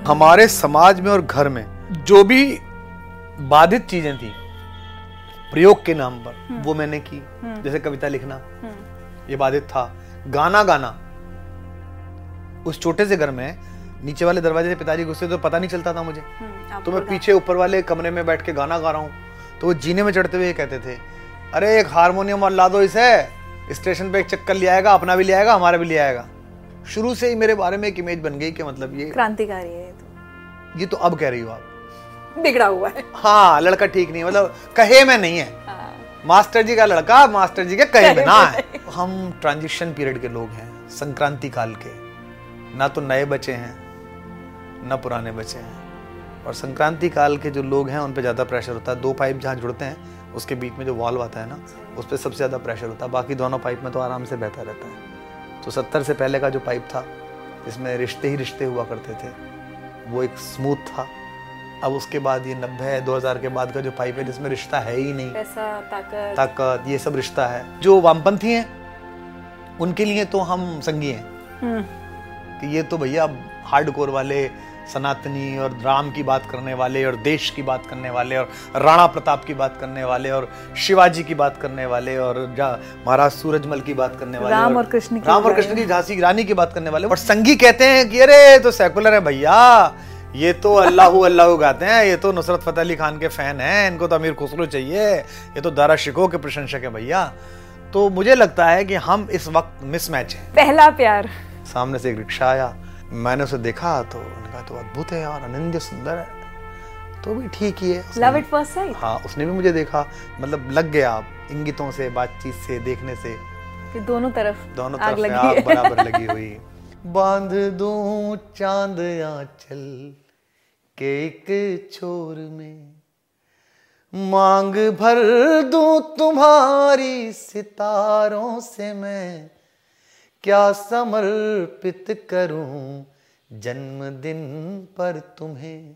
हमारे समाज में और घर में जो भी बाधित चीजें थी प्रयोग के नाम पर वो मैंने की। जैसे कविता लिखना ये बाधित था। गाना गाना, उस छोटे से घर में नीचे वाले दरवाजे से पिताजी घुसते तो पता नहीं चलता था मुझे, तो मैं पीछे ऊपर वाले कमरे में बैठ के गाना गा रहा हूँ, तो वो जीने में चढ़ते हुए कहते थे अरे एक हारमोनियम और ला दो इसे, स्टेशन पे एक चक्कर ले आएगा, अपना भी ले आएगा हमारा भी ले आएगा। शुरू से ही मेरे बारे में एक इमेज बन गई कि मतलब ये क्रांतिकारी है। ये तो अब कह रही हो आप, बिगड़ा हुआ है। हाँ लड़का ठीक नहीं, मतलब कहे में नहीं है। मास्टर जी का लड़का मास्टर जी के कहे में ना है। हम ट्रांजिशन पीरियड के लोग हैं, संक्रांति काल के, ना तो नए बचे हैं ना पुराने बचे हैं। और संक्रांति काल के जो लोग हैं उन पे ज्यादा प्रेशर होता है। दो पाइप जहाँ जुड़ते हैं उसके बीच में जो वॉल्व आता है ना, उस पर सबसे ज्यादा प्रेशर होता है। बाकी दोनों पाइप में तो आराम से बहता रहता है। तो 70 से पहले का जो पाइप था जिसमें रिश्ते ही रिश्ते हुआ करते थे वो एक स्मूथ था। अब उसके बाद ये 90 2000 के बाद का जो पाइप है जिसमें रिश्ता है ही नहीं, पैसा ताकत ये सब रिश्ता है। जो वामपंथी हैं उनके लिए तो हम संगी हैं कि ये तो भैया हार्डकोर वाले, सनातनी और राम की बात करने वाले और देश की बात करने वाले और राणा प्रताप की बात करने वाले और शिवाजी की बात करने वाले और महाराज सूरजमल की बात करने वाले, राम और कृष्ण की झांसी की रानी की बात करने वाले। और संगी कहते हैं कि अरे तो सेकुलर है भैया, ये तो अल्लाहू अल्लाहू गाते हैं, ये तो नुसरत फतेह अली खान के फैन हैं, इनको तो अमीर खुसरो चाहिए, ये तो दारा शिकोह के प्रशंसक है भैया। तो मुझे लगता है कि हम इस वक्त मिसमैच हैं। पहला प्यार। सामने से एक रिक्शा आया, मैंने उसे देखा तो उन्होंने कहा तो अद्भुत है यार, अनन्य सुंदर है, तो भी ठीक ही है। Love at first sight. हाँ, उसने भी मुझे देखा, मतलब लग गया इंगितों से, बातचीत से, देखने से कि दोनों तरफ आग बराबर लगी हुई। बांध दूं चांद आंचल के एक छोर में, मांग भर दूं तुम्हारी सितारों से मैं, क्या समर्पित करूं जन्मदिन पर तुम्हें,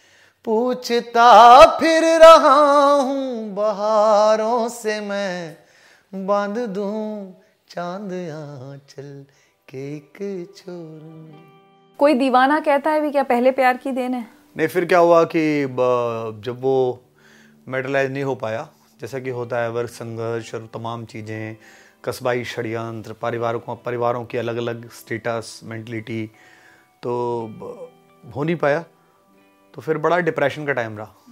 पूछता फिर रहा हूं बहारों से मैं, बांध दूं चांद आंचल के एक छोर में। कोई दीवाना कहता है भी क्या पहले प्यार की देन है? नहीं, फिर क्या हुआ कि जब वो मेटलाइज नहीं हो पाया, जैसा कि होता है वर्ग संघर्ष और तमाम चीज़ें, कस्बाई षड्यंत्र, परिवारों की अलग अलग स्टेटस, मेंटलिटी, तो हो नहीं पाया। तो फिर बड़ा डिप्रेशन का टाइम रहा,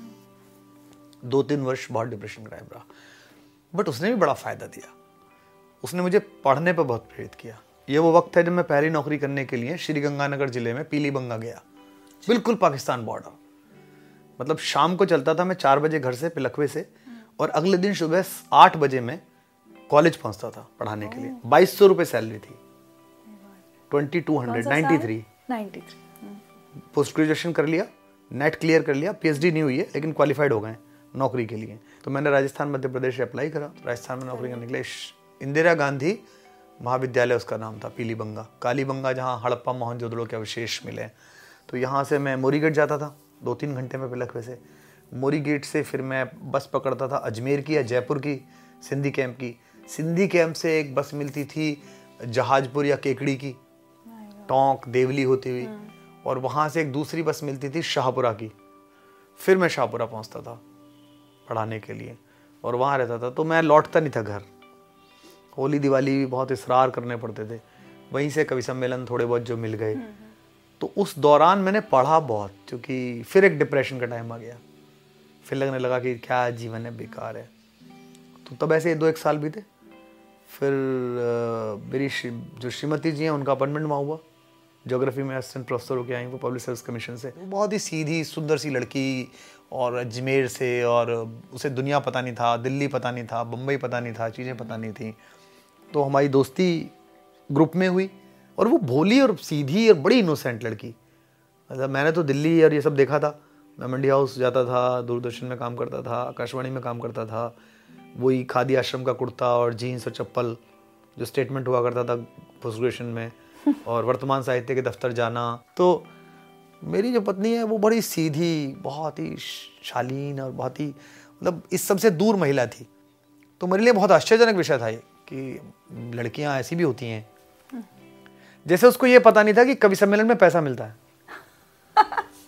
2-3 वर्ष बहुत डिप्रेशन का टाइम रहा। बट उसने भी बड़ा फ़ायदा दिया, उसने मुझे पढ़ने पर बहुत प्रेरित किया। ये वो वक्त है जब मैं पहली नौकरी करने के लिए श्री गंगानगर जिले में पीलीबंगा गया, बिल्कुल पाकिस्तान बॉर्डर। मतलब शाम को चलता था मैं 4 बजे घर से पिलखवे से, और अगले दिन सुबह 8 बजे में कॉलेज पहुंचता था पढ़ाने के लिए। 2200 रुपये सैलरी थी, 2293। पोस्ट ग्रेजुएशन कर लिया, नेट क्लियर कर लिया, पीएचडी नहीं हुई है लेकिन क्वालिफाइड हो गए नौकरी के लिए। तो मैंने राजस्थान मध्य प्रदेश से अप्लाई करा, राजस्थान में नौकरी करने के लिए। इंदिरा गांधी महाविद्यालय उसका नाम था, पीलीबंगा, कालीबंगा, जहाँ हड़प्पा मोहनजोदड़ो के अवशेष मिले। तो यहाँ से मैं मोरी गेट जाता था 2-3 घंटे में पिलखवे से। मोरी गेट से फिर मैं बस पकड़ता था अजमेर की या जयपुर की, सिंधी कैंप की। सिंधी कैंप से एक बस मिलती थी जहाजपुर या केकड़ी की, टोंक देवली होती हुई, और वहाँ से एक दूसरी बस मिलती थी शाहपुरा की। फिर मैं शाहपुरा पहुँचता था पढ़ाने के लिए और वहाँ रहता था। तो मैं लौटता नहीं था घर, होली दिवाली भी बहुत इसरार करने पड़ते थे। वहीं से कवि सम्मेलन थोड़े बहुत जो मिल गए, तो उस दौरान मैंने पढ़ा बहुत, क्योंकि फिर एक डिप्रेशन का टाइम आ गया। फिर लगने लगा कि क्या जीवन है, बेकार है। तो तब ऐसे 2-1 साल बीते। फिर मेरी जो श्रीमती जी हैं उनका अपॉइंटमेंट वहाँ हुआ, ज्योग्राफी में असिस्टेंट प्रोफेसर होकर आई वो पब्लिक सर्विस कमीशन से। बहुत ही सीधी सुंदर सी लड़की, और अजमेर से, और उसे दुनिया पता नहीं था, दिल्ली पता नहीं था, बम्बई पता नहीं था, चीज़ें पता नहीं थी। तो हमारी दोस्ती ग्रुप में हुई, और वो भोली और सीधी और बड़ी इनोसेंट लड़की। मतलब मैंने तो दिल्ली और ये सब देखा था, मैं मंडी हाउस जाता था, दूरदर्शन में काम करता था, आकाशवाणी में काम करता था, वही खादी आश्रम का कुर्ता और जीन्स और चप्पल जो स्टेटमेंट हुआ करता था पोस्ट ग्रेजुएशन में, और वर्तमान साहित्य के दफ्तर जाना। तो मेरी जो पत्नी है वो बड़ी सीधी, बहुत ही शालीन और बहुत ही मतलब इस सब से दूर महिला थी। तो मेरे लिए बहुत आश्चर्यजनक विषय था ये कि लड़कियां ऐसी भी होती हैं। जैसे उसको ये पता नहीं था कि कवि सम्मेलन में पैसा मिलता है।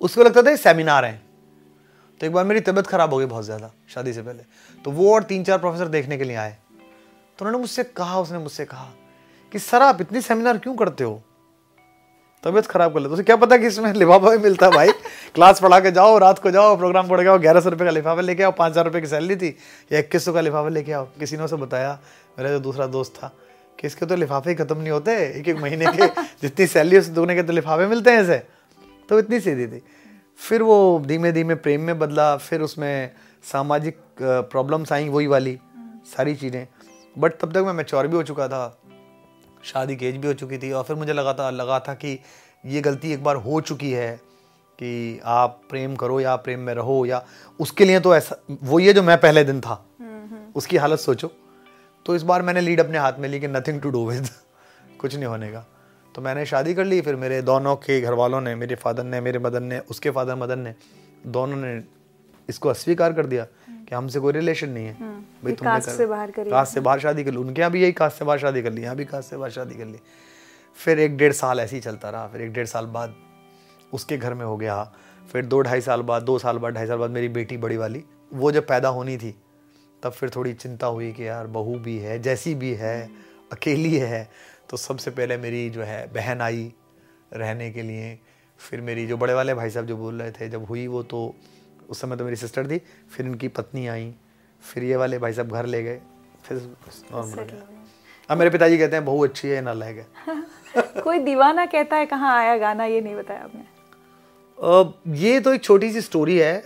उसको लगता था ये सेमिनार है। तो एक बार मेरी तबीयत खराब हो गई बहुत ज़्यादा शादी से पहले, तो वो और 3-4 प्रोफेसर देखने के लिए आए। तो उन्होंने मुझसे कहा कि सर आप इतनी सेमिनार क्यों करते हो, तबीयत खराब कर लेते, उसे क्या पता कि इसमें लिफाफा भी मिलता है भाई। क्लास पढ़ा के जाओ, रात को जाओ, प्रोग्राम पढ़ के आओ, 1100 रुपये का लिफाफा लेके आओ, 5,000 रुपये की सैलरी थी या 2100 का लिफाफा लेके आओ। किसी ने उसे बताया, मेरा जो दूसरा दोस्त था, कि इसके तो लिफाफे ही खत्म नहीं होते, एक महीने के जितनी सैलरी उस दुगने के तो लिफाफे मिलते हैं ऐसे। तो इतनी सीधी थी। फिर वो धीमे धीमे प्रेम में बदला, फिर उसमें सामाजिक प्रॉब्लम्स आई, वही वाली सारी चीज़ें। बट तब तक मैं मैच्योर भी हो चुका था, शादी की एज भी हो चुकी थी, और फिर मुझे लगा था कि ये गलती एक बार हो चुकी है कि आप प्रेम करो या प्रेम में रहो, या उसके लिए तो ऐसा वो ये जो मैं पहले दिन था उसकी हालत सोचो। तो इस बार मैंने लीड अपने हाथ में ली कि नथिंग टू डू विद, कुछ नहीं होने का। तो मैंने शादी कर ली। फिर मेरे दोनों के घर वालों ने, मेरे फादर ने, मेरे मदर ने, उसके फादर मदर ने, दोनों ने इसको अस्वीकार कर दिया कि हमसे कोई रिलेशन नहीं है भाई, तुमने कास्ट से बाहर शादी कर ली। उनके यहाँ भी यही कास्ट से बाहर शादी कर ली, यहाँ भी कास्ट से बाहर शादी कर ली। फिर 1-1.5 साल ऐसे ही चलता रहा। फिर 1-1.5 साल बाद उसके घर में हो गया। फिर 2-2.5 साल बाद, 2 साल बाद, 2.5 साल बाद मेरी बेटी बड़ी वाली वो जब पैदा होनी थी, तब फिर थोड़ी चिंता हुई कि यार बहू भी है, जैसी भी है, अकेली है। तो सबसे पहले मेरी जो है बहन आई रहने के लिए। फिर मेरी जो बड़े वाले भाई साहब जो बोल रहे थे, जब हुई वो, तो उस समय तो मेरी सिस्टर थी। फिर इनकी पत्नी आई, फिर ये वाले भाई साहब घर ले गए, फिर नॉर्मल हो गया। अब मेरे पिताजी कहते हैं बहू अच्छी है, नालायक है। कोई दीवाना कहता है कहाँ आया गाना, ये नहीं बताया आपने। ये तो एक छोटी सी स्टोरी है,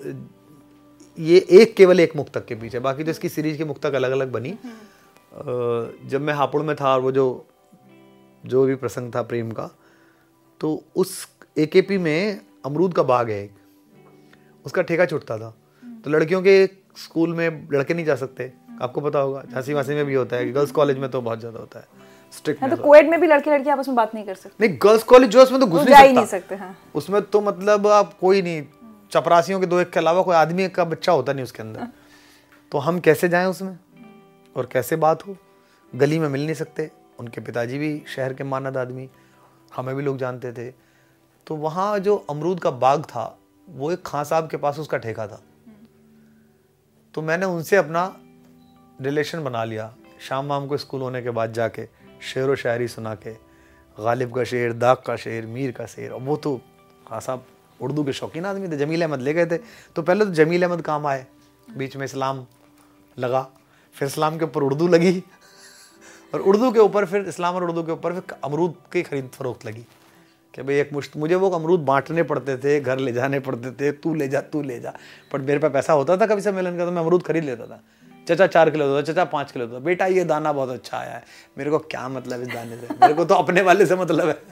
ये केवल एक मुक्तक के पीछे, बाकी तो इसकी सीरीज के मुक्तक अलग अलग बनी। जब मैं हापुड़ में था और वो जो भी प्रसंग था प्रेम का, तो उस AKP में अमरूद का बाग है, उसका ठेका छुटता था। तो लड़कियों के स्कूल में लड़के नहीं जा सकते, आपको पता होगा, झांसी वासी में भी होता है, गर्ल्स कॉलेज में तो बहुत ज्यादा होता है स्ट्रिक्ट। तो कोएड में भी लड़के लड़की आपस में बात नहीं कर सकते? नहीं, गर्ल्स कॉलेज जो उसमें तो घुस नहीं सकते। हाँ। उसमें तो मतलब आप कोई नहीं, चपरासियों के 2-1 के अलावा कोई आदमी का बच्चा होता नहीं उसके अंदर। तो हम कैसे जाएं उसमें और कैसे बात हो, गली में मिल नहीं सकते। उनके पिताजी भी शहर के मानद आदमी, हमें भी लोग जानते थे। तो वहाँ जो अमरूद का बाग था, वो एक खां साहब के पास उसका ठेका था। तो मैंने उनसे अपना रिलेशन बना लिया। शाम वाम को स्कूल होने के बाद जाके शेर व शायरी सुना के, गालिब का शेर, दाग का शेर, मीर का शेर। और वो तो खां साहब उर्दू के शौकीन आदमी थे, जमील अहमद ले गए थे। तो पहले तो जमील अहमद काम आए, बीच में इस्लाम लगा, फिर इस्लाम के ऊपर उर्दू लगी, और उर्दू के ऊपर फिर इस्लाम और उर्दू के ऊपर फिर अमरूद की खरीद फरोख्त लगी कि भाई एक मुश्त मुझे वो अमरूद बांटने पड़ते थे, घर ले जाने पड़ते थे, तू ले जा। पर मेरे पास पैसा होता था कभी सम्मेलन का, तो मैं अमरूद खरीद लेता था। चचा 4 किलो दो, चचा 5 किलो दो, बेटा ये दाना बहुत अच्छा आया है। मेरे को क्या मतलब इस दाने से, मेरे को तो अपने वाले से मतलब है।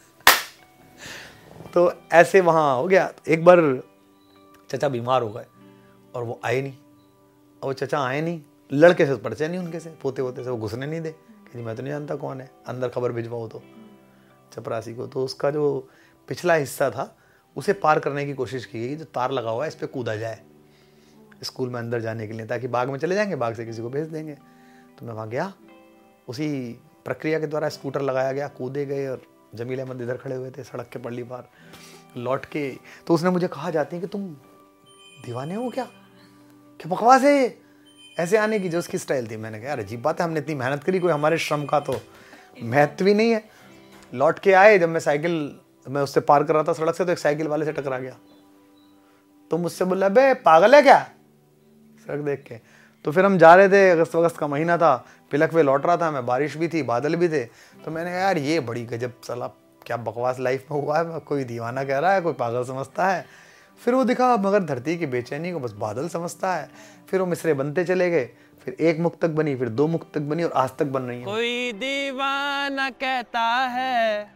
तो ऐसे वहाँ हो गया। एक बार चचा बीमार हो गए और वो आए नहीं, और चचा आए नहीं, लड़के से परिचय नहीं उनके से, पोते वोते से वो घुसने नहीं दे कि मैं तो नहीं जानता कौन है, अंदर खबर भिजवाओ तो चपरासी को। तो उसका जो पिछला हिस्सा था उसे पार करने की कोशिश की गई, जो तार लगा हुआ है इस पर कूदा जाए स्कूल में अंदर जाने के लिए, ताकि बाग में चले जाएंगे, बाग से किसी को भेज देंगे। तो मैं वहाँ गया, उसी प्रक्रिया के द्वारा स्कूटर लगाया गया, कूदे गए, और जमील अहमद इधर खड़े हुए थे सड़क के पड़ली पार। लौट के तो उसने मुझे कहा जाती है कि तुम दीवाने हो क्या बकवास है ऐसे आने की, जो उसकी स्टाइल थी। मैंने कहा यार अजीब बात है, हमने इतनी मेहनत करी, कोई हमारे श्रम का तो महत्व ही नहीं है। लौट के आए, जब मैं उससे पार कर रहा था सड़क से, तो एक साइकिल वाले से टकरा गया। तो मुझसे बोला बे पागल है क्या, सड़क देख के। तो फिर हम जा रहे थे, अगस्त का महीना था, पिलक वे लौट रहा था मैं, बारिश भी थी, बादल भी थे। तो मैंने कहा यार ये बड़ी गजब साला क्या बकवास लाइफ में हुआ है, कोई दीवाना कह रहा है, कोई पागल समझता है। फिर वो दिखा मगर धरती की बेचैनी को बस बादल समझता है। फिर वो मिसरे बनते चले गए, फिर 1 मुक्तक बनी, फिर 2 मुक्तक बनी, और आज तक बन रही है। कोई दीवाना कहता है,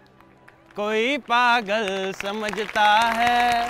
कोई पागल समझता है,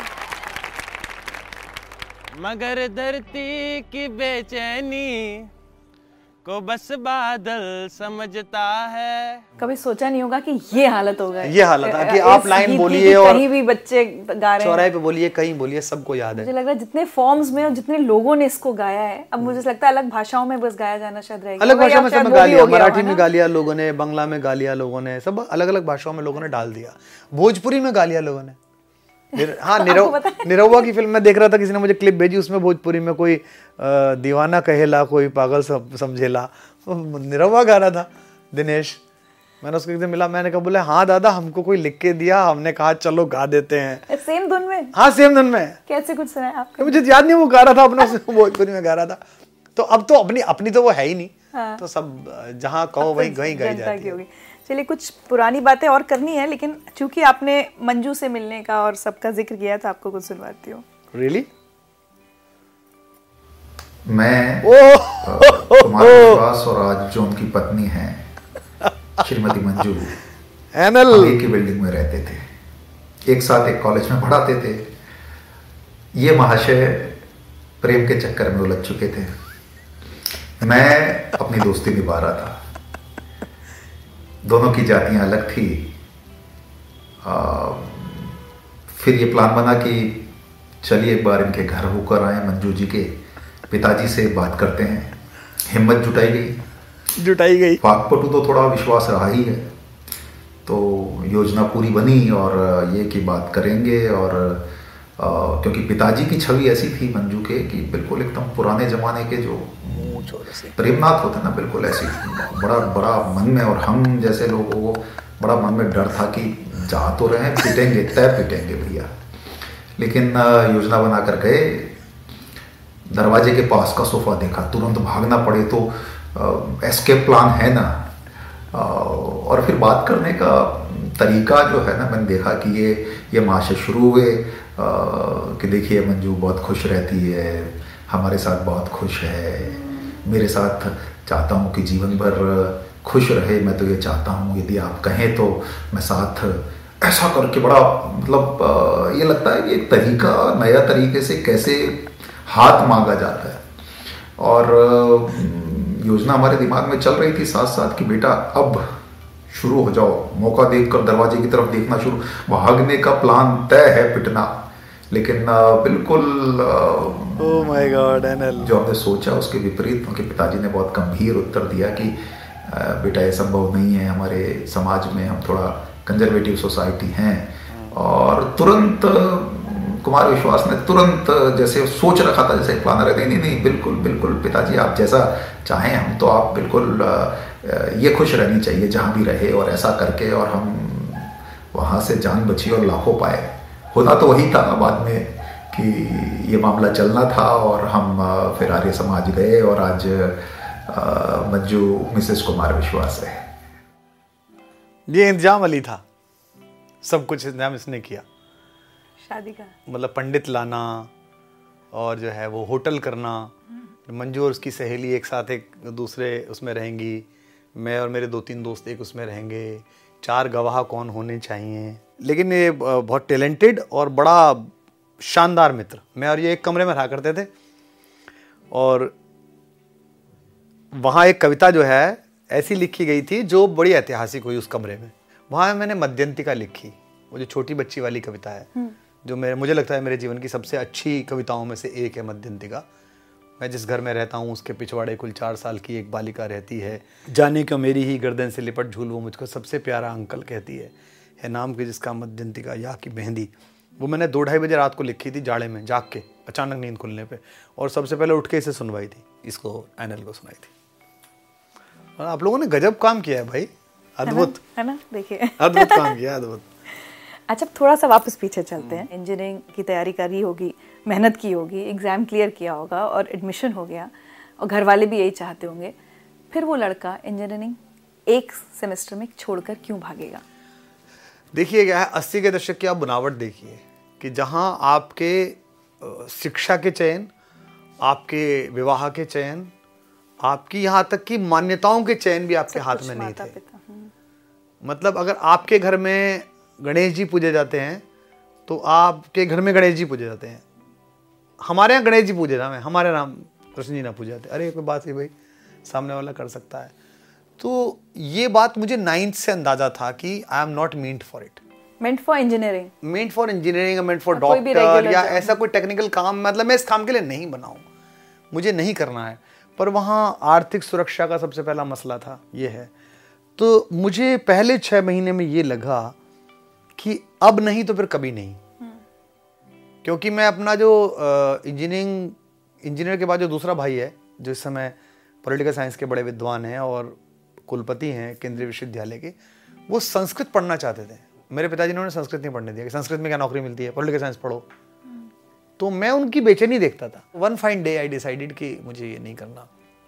मगर धरती की बेचैनी को बस बादल समझता है। कभी सोचा नहीं होगा कि ये हालत होगा, ये हालत है कि आप लाइन बोलिए और कहीं भी बच्चे गा रहे हैं, चौराहे पे बोलिए, कहीं बोलिए, सबको याद है। मुझे लग रहा है जितने फॉर्म्स में और जितने लोगों ने इसको गाया है, अब मुझे लगता है अलग भाषाओं में बस गाया जाना शायद रहेगा। अलग भाषा में सब गा लिया, मराठी में गा लिया लोगों ने, बांग्ला में गा लिया लोगों ने, सब अलग अलग भाषाओं में लोगों ने डाल दिया, भोजपुरी में गा लिया लोगों ने। हाँ, निरहुआ की फिल्म में देख रहा था, किसी ने मुझे क्लिप भेजी, उसमें भोजपुरी में कोई दीवाना कहेला, कोई पागल समझेला, निरहुआ गा रहा था दिनेश। मैंने उसको एक दिन मिला, मैंने कहा, बोले हाँ दादा, हमको कोई लिख के दिया, हमने कहा चलो गा देते हैं। सेम धुन में? हाँ, सेम धुन में। कैसे कुछ सुना है आपको? मुझे याद नहीं, वो गा रहा था अपना, भोजपुरी में गा रहा था। तो अब तो अपनी तो वो है ही नहीं। हाँ। तो सब जहाँ कहो वहीं गाई जाती है। चलिए, कुछ पुरानी बातें और करनी है, लेकिन चूंकि आपने मंजू से मिलने का और सबका जिक्र किया, तो आपको कुछ सुनवाती हूँ। Really? मैं कुमार विश्वास और आज जो उनकी पत्नी है श्रीमती मंजू, हम एक ही बिल्डिंग में रहते थे, एक साथ एक कॉलेज में पढ़ाते थे। ये महाशय प्रेम के चक्कर में उलझ चुके थे। मैं अपनी दोस्ती निभा रहा था। दोनों की जातियां अलग थी। फिर ये प्लान बना कि चलिए एक बार इनके घर होकर आए, मंजू जी के पिताजी से बात करते हैं। हिम्मत जुटाई गई। वाकपटु तो थोड़ा विश्वास रहा ही है, तो योजना पूरी बनी और ये की बात करेंगे। और क्योंकि पिताजी की छवि ऐसी थी मंजू के कि बिल्कुल एकदम पुराने जमाने के जो प्रेमनाथ होते ना, बिल्कुल ऐसी बड़ा मन में, और हम जैसे लोगों को बड़ा मन में डर था कि जा तो रहे हैं, पिटेंगे भैया। लेकिन योजना बनाकर गए, दरवाजे के पास का सोफा देखा, तुरंत भागना पड़े तो एस्केप प्लान है ना। और फिर बात करने का तरीका जो है ना, मैंने देखा कि ये महाशय शुरू हुए कि देखिए मंजू बहुत खुश रहती है, हमारे साथ बहुत खुश है, मेरे साथ चाहता हूँ कि जीवन भर खुश रहे, मैं तो ये चाहता हूँ, यदि आप कहें तो मैं साथ, ऐसा करके बड़ा मतलब ये लगता है कि एक तरीका, नया तरीके से कैसे हाथ मांगा जाता है। और योजना हमारे दिमाग में चल रही थी साथ साथ कि बेटा अब शुरू हो जाओ, मौका देखकर दरवाजे की तरफ देखना शुरू। भागने का प्लान तय है, पिटना, लेकिन बिल्कुल ओह माय गॉड एनएल, जो हमने सोचा उसके विपरीत उनके पिताजी ने बहुत गंभीर उत्तर दिया कि बेटा ये संभव नहीं है, हमारे समाज में हम थोड़ा कंजर्वेटिव सोसाइटी हैं। और तुरंत कुमार विश्वास ने तुरंत जैसे सोच रखा था, जैसे प्लान रहे, नहीं बिल्कुल पिताजी आप जैसा चाहें, हम तो आप बिल्कुल ये खुश रहनी चाहिए जहाँ भी रहे, और ऐसा करके और हम वहाँ से जान बची और लाखों पाए। होना तो वही था बाद में कि ये मामला चलना था, और हम फिर आर्य समाज गए, और आज मंजू मिसेस कुमार विश्वास है। ये इंतजाम अली था, सब कुछ इंतजाम इसने किया शादी का, मतलब पंडित लाना और जो है वो होटल करना। मंजू और उसकी सहेली एक साथ एक दूसरे उसमें रहेंगी, मैं और मेरे 2-3 दोस्त एक उसमें रहेंगे, 4 गवाह कौन होने चाहिए। लेकिन ये बहुत टैलेंटेड और बड़ा शानदार मित्र, मैं और ये एक कमरे में रहा करते थे। और वहाँ एक कविता जो है ऐसी लिखी गई थी जो बड़ी ऐतिहासिक हुई उस कमरे में। वहाँ मैंने मध्यंतिका लिखी, वो जो छोटी बच्ची वाली कविता है, जो मुझे लगता है मेरे जीवन की सबसे अच्छी कविताओं में से एक है मध्यंतिका। मैं जिस घर में रहता हूँ उसके पिछवाड़े कुल 4 साल की एक बालिका रहती है, जाने क्यों मेरी ही गर्दन से लिपट झूल वो मुझको सबसे प्यारा अंकल कहती है नाम की जिसका मध्यंतिका या की मेहंदी। वो मैंने 2-2:30 बजे रात को लिखी थी, जाड़े में जाग के, अचानक नींद खुलने पे, और सबसे पहले उठ के इसे सुनवाई थी, इसको एनएल को सुनाई थी। और आप लोगों ने गजब काम किया है भाई, अद्भुत है ना, देखिए अद्भुत काम किया, अद्भुत। अच्छा, थोड़ा सा वापस पीछे चलते हैं। इंजीनियरिंग की तैयारी करी होगी, मेहनत की होगी, एग्जाम क्लियर किया होगा और एडमिशन हो गया, और घर वाले भी यही चाहते होंगे। फिर वो लड़का इंजीनियरिंग एक सेमेस्टर में छोड़कर क्यों भागेगा? देखिए क्या है, 80 के दशक की आप बनावट देखिए कि जहां आपके शिक्षा के चयन, आपके विवाह के चयन, आपकी यहाँ तक कि मान्यताओं के चयन भी आपके हाथ में नहीं थे। मतलब अगर आपके घर में गणेश जी पूजे जाते हैं तो आपके घर में गणेश जी पूजे जाते हैं। हमारे यहाँ गणेश जी पूजे नाम है, हमारे नाम कृष्ण जी ना पूजे जाते। अरे कोई बात नहीं भाई, सामने वाला कर सकता है। तो ये बात मुझे 9th से अंदाजा था कि I am not meant for it. Meant for engineering, meant for doctor या ऐसा कोई टेक्निकल काम, मतलब मैं इस काम के लिए नहीं बना हूँ, मुझे नहीं करना है। पर वहाँ आर्थिक सुरक्षा का सबसे पहला मसला था, ये है। तो मुझे पहले 6 महीने में ये लगा कि अब नहीं तो फिर कभी नहीं। क्योंकि मैं अपना जो इंजीनियर के बाद जो दूसरा भाई है, जो इस समय पॉलिटिकल साइंस के बड़े विद्वान हैं और कुलपति हैं केंद्रीय विश्वविद्यालय के, वो संस्कृत पढ़ना चाहते थे। मेरे पिताजी ने उन्हें संस्कृत नहीं पढ़ने दिया कि संस्कृत में क्या नौकरी मिलती है, पॉलिटिकल साइंस पढ़ो। तो मैं उनकी बेचैनी देखता था। One fine day I decided कि मुझे ये नहीं करना।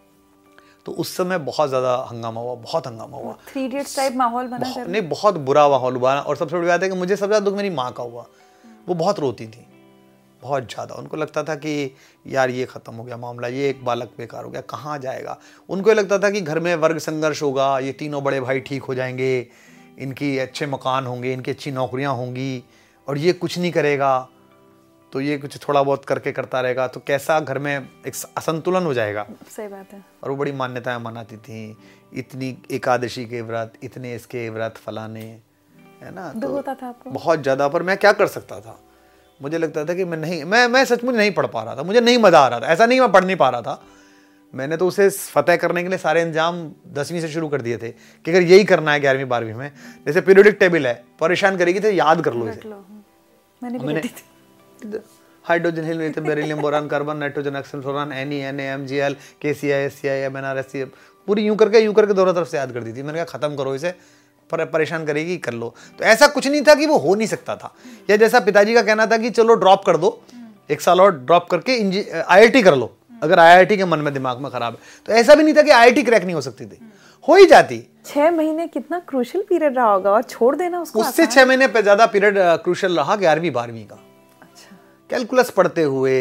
तो उस समय बहुत ज़्यादा हंगामा हुआ, बहुत हंगामा हुआ। 3 इडियट्स टाइप माहौल बना। नहीं, बहुत बुरा माहौल हुआ। और सबसे बड़ी बात है कि मुझे सबसे ज़्यादा दुख मेरी माँ का हुआ। वो बहुत रोती थी, बहुत ज़्यादा। उनको लगता था कि यार ये ख़त्म हो गया मामला, ये एक बालक बेकार हो गया, कहाँ जाएगा। उनको ये लगता था कि घर में वर्ग संघर्ष होगा, ये तीनों बड़े भाई ठीक हो जाएंगे, इनकी अच्छे मकान होंगे, इनकी अच्छी नौकरियाँ होंगी, और ये कुछ नहीं करेगा, तो ये कुछ थोड़ा बहुत करके करता रहेगा, तो कैसा घर में एक असंतुलन हो जाएगा। सही बात है। और वो बड़ी मान्यताएं मनाती थी, इतनी एकादशी के व्रत, इतने इसके व्रत फलाने, है ना। तो होता था आपको बहुत ज़्यादा। पर मैं क्या कर सकता था, मुझे लगता था कि मैं सचमुच नहीं पढ़ पा रहा था, मुझे नहीं मज़ा आ रहा था। ऐसा नहीं मैं पढ़ नहीं पा रहा था, मैंने तो उसे फतेह करने के लिए सारे इंतजाम 10वीं से शुरू कर दिए थे कि अगर यही करना है 11वीं 12वीं में, जैसे पीरियोडिक टेबल है, परेशान करेगी तो याद कर लो इसे। मैंने hydrogen helium beryllium boron carbon nitrogen oxygen fluorine NaMgL KCl SCl MnRSc पूरी यूं करके दोनों तरफ से याद कर दी थी। मैंने कहा खत्म करो इसे, परेशान करेगी, कर लो। तो ऐसा कुछ नहीं था कि वो हो नहीं सकता था। या जैसा पिताजी का कहना था कि चलो ड्रॉप कर दो, 1 साल और ड्रॉप करके IIT कर लो, अगर IIT के मन में दिमाग में खराब है। तो ऐसा भी नहीं था कि IIT क्रैक नहीं हो सकती थी, हो ही जाती। 6 महीने कितना क्रूशियल पीरियड रहा होगा, और छोड़ देना उसको। उससे 6 महीने पे ज्यादा पीरियड क्रूशियल रहा 11वीं 12वीं का। अच्छा। कैलकुलस पढ़ते हुए,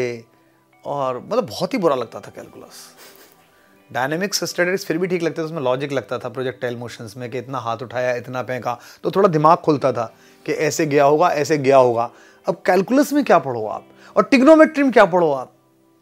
और मतलब बहुत ही बुरा लगता था कैलकुलस। डायनेमिक्स स्टैटिस्टिक्स फिर भी ठीक लगता था, उसमें लॉजिक लगता था प्रोजेक्टाइल मोशंस में, कि इतना हाथ उठाया, इतना फेंका, तो थोड़ा दिमाग खुलता था कि ऐसे गया होगा, ऐसे गया होगा। अब कैलकुलस में क्या पढ़ो आप, और ट्रिग्नोमेट्री में क्या पढ़ो आप,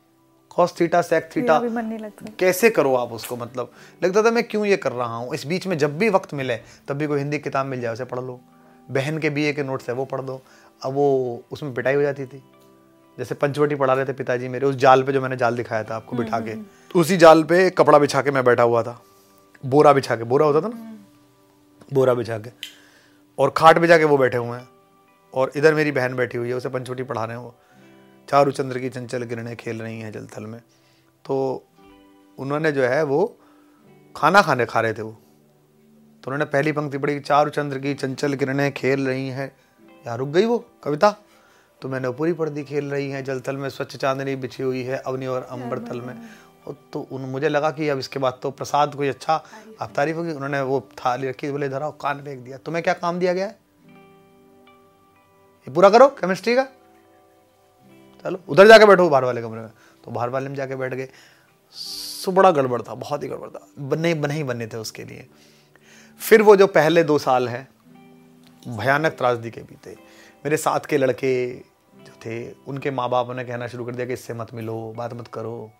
कॉस थीटा सेक थीटा, कैसे करो आप उसको। मतलब लगता था मैं क्यों ये कर रहा हूँ। इस बीच में जब भी वक्त मिले तब भी कोई हिंदी किताब मिल जाए उसे पढ़ लो, बहन के BA के नोट्स है वो पढ़ दो। अब वो उसमें पिटाई हो जाती थी। जैसे पंचवटी पढ़ा रहे थे पिताजी मेरे, उस जाल पे जो मैंने जाल दिखाया था आपको बिठा के, उसी जाल पे कपड़ा बिछा के मैं बैठा हुआ था, बोरा बिछा के, बोरा होता था ना, बोरा बिछा के, और खाट बिछा के वो बैठे हुए हैं, और इधर मेरी बहन बैठी हुई है, उसे पंचवटी पढ़ा रहे हैं। वो चारु चंद्र की चंचल किरणें खेल रही हैं जलथल में। तो उन्होंने जो है वो खाना खा रहे थे वो, तो उन्होंने पहली पंक्ति पढ़ी, चारु चंद्र की चंचल किरणें खेल रही हैं, यहाँ रुक गई वो कविता। तो मैंने पूरी पढ़ दी, खेल रही हैं जलथल में, स्वच्छ चांदनी बिछी हुई है अवनी और अंबर तल में। तो मुझे लगा कि अब इसके बाद तो प्रसाद कोई अच्छा आप तारीफ होगी। उन्होंने वो थाली रखी, बोले धरा कान फेंक दिया, तुम्हें क्या काम दिया गया है, ये पूरा करो केमिस्ट्री का, चलो उधर जाके बैठो बाहर वाले कमरे में। तो बाहर वाले में जाके बैठ गए। सो बड़ा गड़बड़ था, बहुत ही गड़बड़ था, बनने थे उसके लिए। फिर वो जो पहले 2 साल है भयानक त्रासदी के बीते। मेरे साथ के लड़के जो थे उनके माँ बाप ने कहना शुरू कर दिया कि इससे मत मिलो, बात मत करो,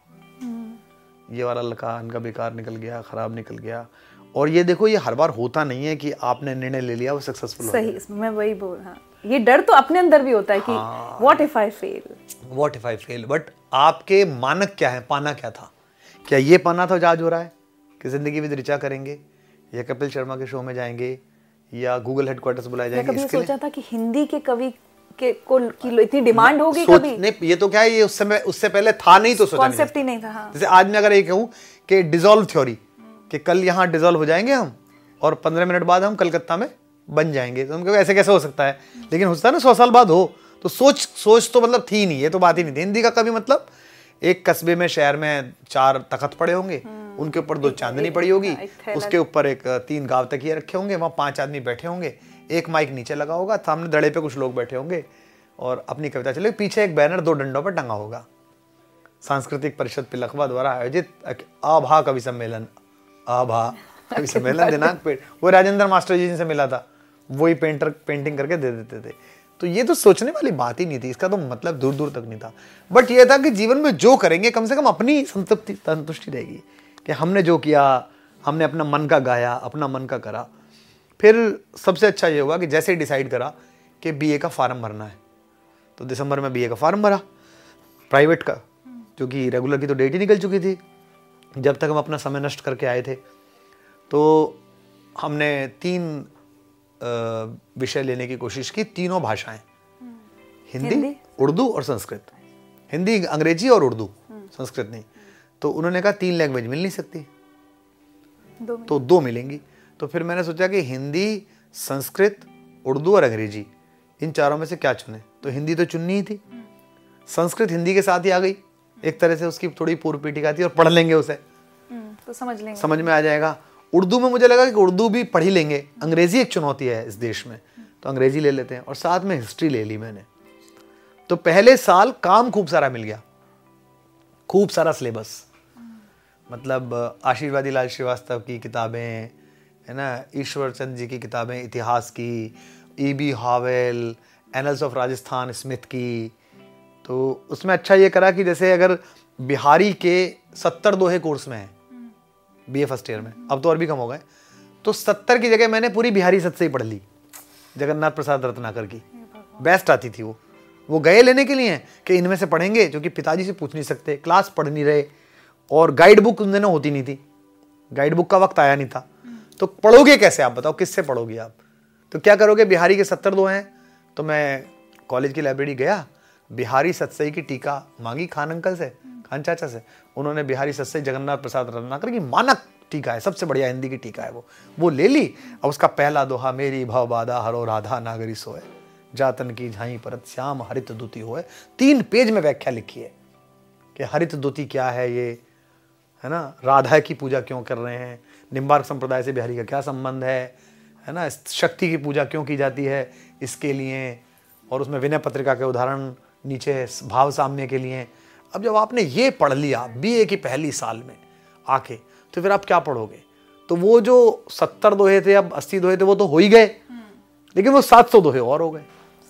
ये वाला लड़का इनका बेकार निकल गया, खराब निकल गया। और ये देखो, ये हर बार होता नहीं है कि आपने निर्णय ले लिया वो सक्सेसफुल हो गया। सही, मैं वही बोल, हाँ, ये डर तो अपने अंदर भी होता है कि what if I fail. But आपके मानक क्या है, पाना क्या था, क्या ये पाना था जो आज हो रहा है कि जिंदगी विद ऋचा करेंगे, या कपिल शर्मा के शो में जाएंगे, या गूगल हेडक्वार्टर्स बुलाए जाएंगे। कभी सोचा था कि हिंदी के कवि की इतनी डिमांड होगी कभी? नहीं, ये तो क्या है, ये उससे पहले था नहीं, तो सोचा कॉन्सेप्ट ही नहीं था। हाँ। जैसे आज मैं अगर ये कहूँ कि डिसॉल्व थ्योरी, कि कल यहाँ डिसॉल्व हो जाएंगे हम और 15 मिनट बाद हम कलकत्ता में बन जाएंगे, तो हम कहेंगे ऐसे कैसे हो सकता है। लेकिन हो सकता है ना 100 साल बाद हो। तो सोच तो मतलब थी नहीं, ये तो बात ही नहीं थी। हिंदी का कवि मतलब एक कस्बे में, शहर में 4 तख्त पड़े होंगे, उनके ऊपर 2 चांदनी पड़ी होगी, उसके ऊपर एक 3 गाँव तकिए रखे होंगे, वहाँ 5 आदमी बैठे होंगे, एक माइक नीचे लगा होगा, सामने दड़े पे कुछ लोग बैठे होंगे और अपनी कविता चलेगी, पीछे एक बैनर 2 डंडों पर टंगा होगा। सांस्कृतिक परिषद पिलखवा द्वारा आयोजित आभा कवि सम्मेलन, आभा कवि सम्मेलन दिनांक पे, वो राजेंद्र मास्टर जी से मिला था, वही पेंटिंग करके दे देते थे। तो ये तो सोचने वाली बात ही नहीं थी, इसका तो मतलब दूर दूर तक नहीं था। बट ये था कि जीवन में जो करेंगे कम से कम अपनी संतुष्टि रहेगी कि हमने जो किया, हमने अपना मन का गाया, अपना मन का करा। फिर सबसे अच्छा ये हुआ कि जैसे ही डिसाइड करा कि BA का फॉर्म भरना है, तो दिसंबर में BA का फॉर्म भरा प्राइवेट का, क्योंकि रेगुलर की तो डेट ही निकल चुकी थी। जब तक हम अपना समय नष्ट करके आए थे, तो हमने 3 विषय लेने की कोशिश की, तीनों भाषाएं, हिंदी, उर्दू और संस्कृत, हिंदी अंग्रेजी और उर्दू, संस्कृत नहीं। तो उन्होंने कहा 3 लैंग्वेज मिल नहीं सकती, तो 2 मिलेंगी। तो फिर मैंने सोचा कि हिंदी, संस्कृत, उर्दू और अंग्रेजी, इन चारों में से क्या चुने। तो हिंदी तो चुननी ही थी, संस्कृत हिंदी के साथ ही आ गई, एक तरह से उसकी थोड़ी पूर्व पीठिका थी और पढ़ लेंगे उसे, तो समझ लेंगे, समझ में आ जाएगा। उर्दू में मुझे लगा कि उर्दू भी पढ़ ही लेंगे, अंग्रेजी एक चुनौती है इस देश में, तो अंग्रेजी ले लेते हैं। और साथ में हिस्ट्री ले ली मैंने। तो पहले साल काम खूब सारा मिल गया, खूब सारा सिलेबस, मतलब आशीर्वादी लाल श्रीवास्तव की किताबें है ना, ईश्वर चंद जी की किताबें इतिहास की, E.B. Howell, annals of Rajasthan Smith की। तो उसमें अच्छा ये करा कि जैसे अगर बिहारी के 70 दोहे कोर्स में है BA फर्स्ट ईयर में, अब तो और भी कम हो गए, तो 70 की जगह मैंने पूरी बिहारी सत से ही पढ़ ली, जगन्नाथ प्रसाद रत्नाकर की, बेस्ट आती थी वो गए लेने के लिए कि इनमें से पढ़ेंगे, क्योंकि पिताजी से पूछ नहीं सकते, क्लास पढ़ नहीं रहे, और गाइड बुक उन दिनों होती नहीं थी, गाइड बुक का वक्त आया नहीं था, तो पढ़ोगे कैसे आप बताओ, किससे पढ़ोगे आप। तो क्या करोगे, बिहारी के 70 दोहे हैं, तो मैं कॉलेज की लाइब्रेरी गया, बिहारी सतसई की टीका मांगी खान अंकल से, खान चाचा से, उन्होंने बिहारी सतसई जगन्नाथ प्रसाद रत्नाकर की मानक टीका है, सबसे बढ़िया हिंदी की टीका है वो ले ली। और उसका पहला दोहा, मेरी भव बाधा हरो राधा नागरी सोए, जातन की झाई परत श्याम हरित दूती होए। 3 पेज में व्याख्या लिखी है कि हरित दूती क्या है, ये है ना, राधा की पूजा क्यों कर रहे हैं, निम्बार्क संप्रदाय से बिहारी का क्या संबंध है ना, शक्ति की पूजा क्यों की जाती है इसके लिए, और उसमें विनय पत्रिका के उदाहरण नीचे भाव साम्य के लिए। अब जब आपने ये पढ़ लिया BA की पहली साल में आके, तो फिर आप क्या पढ़ोगे। तो वो जो 70 दोहे थे, अब 80 दोहे थे, वो तो हो ही गए, लेकिन वो 700 दोहे और हो गए।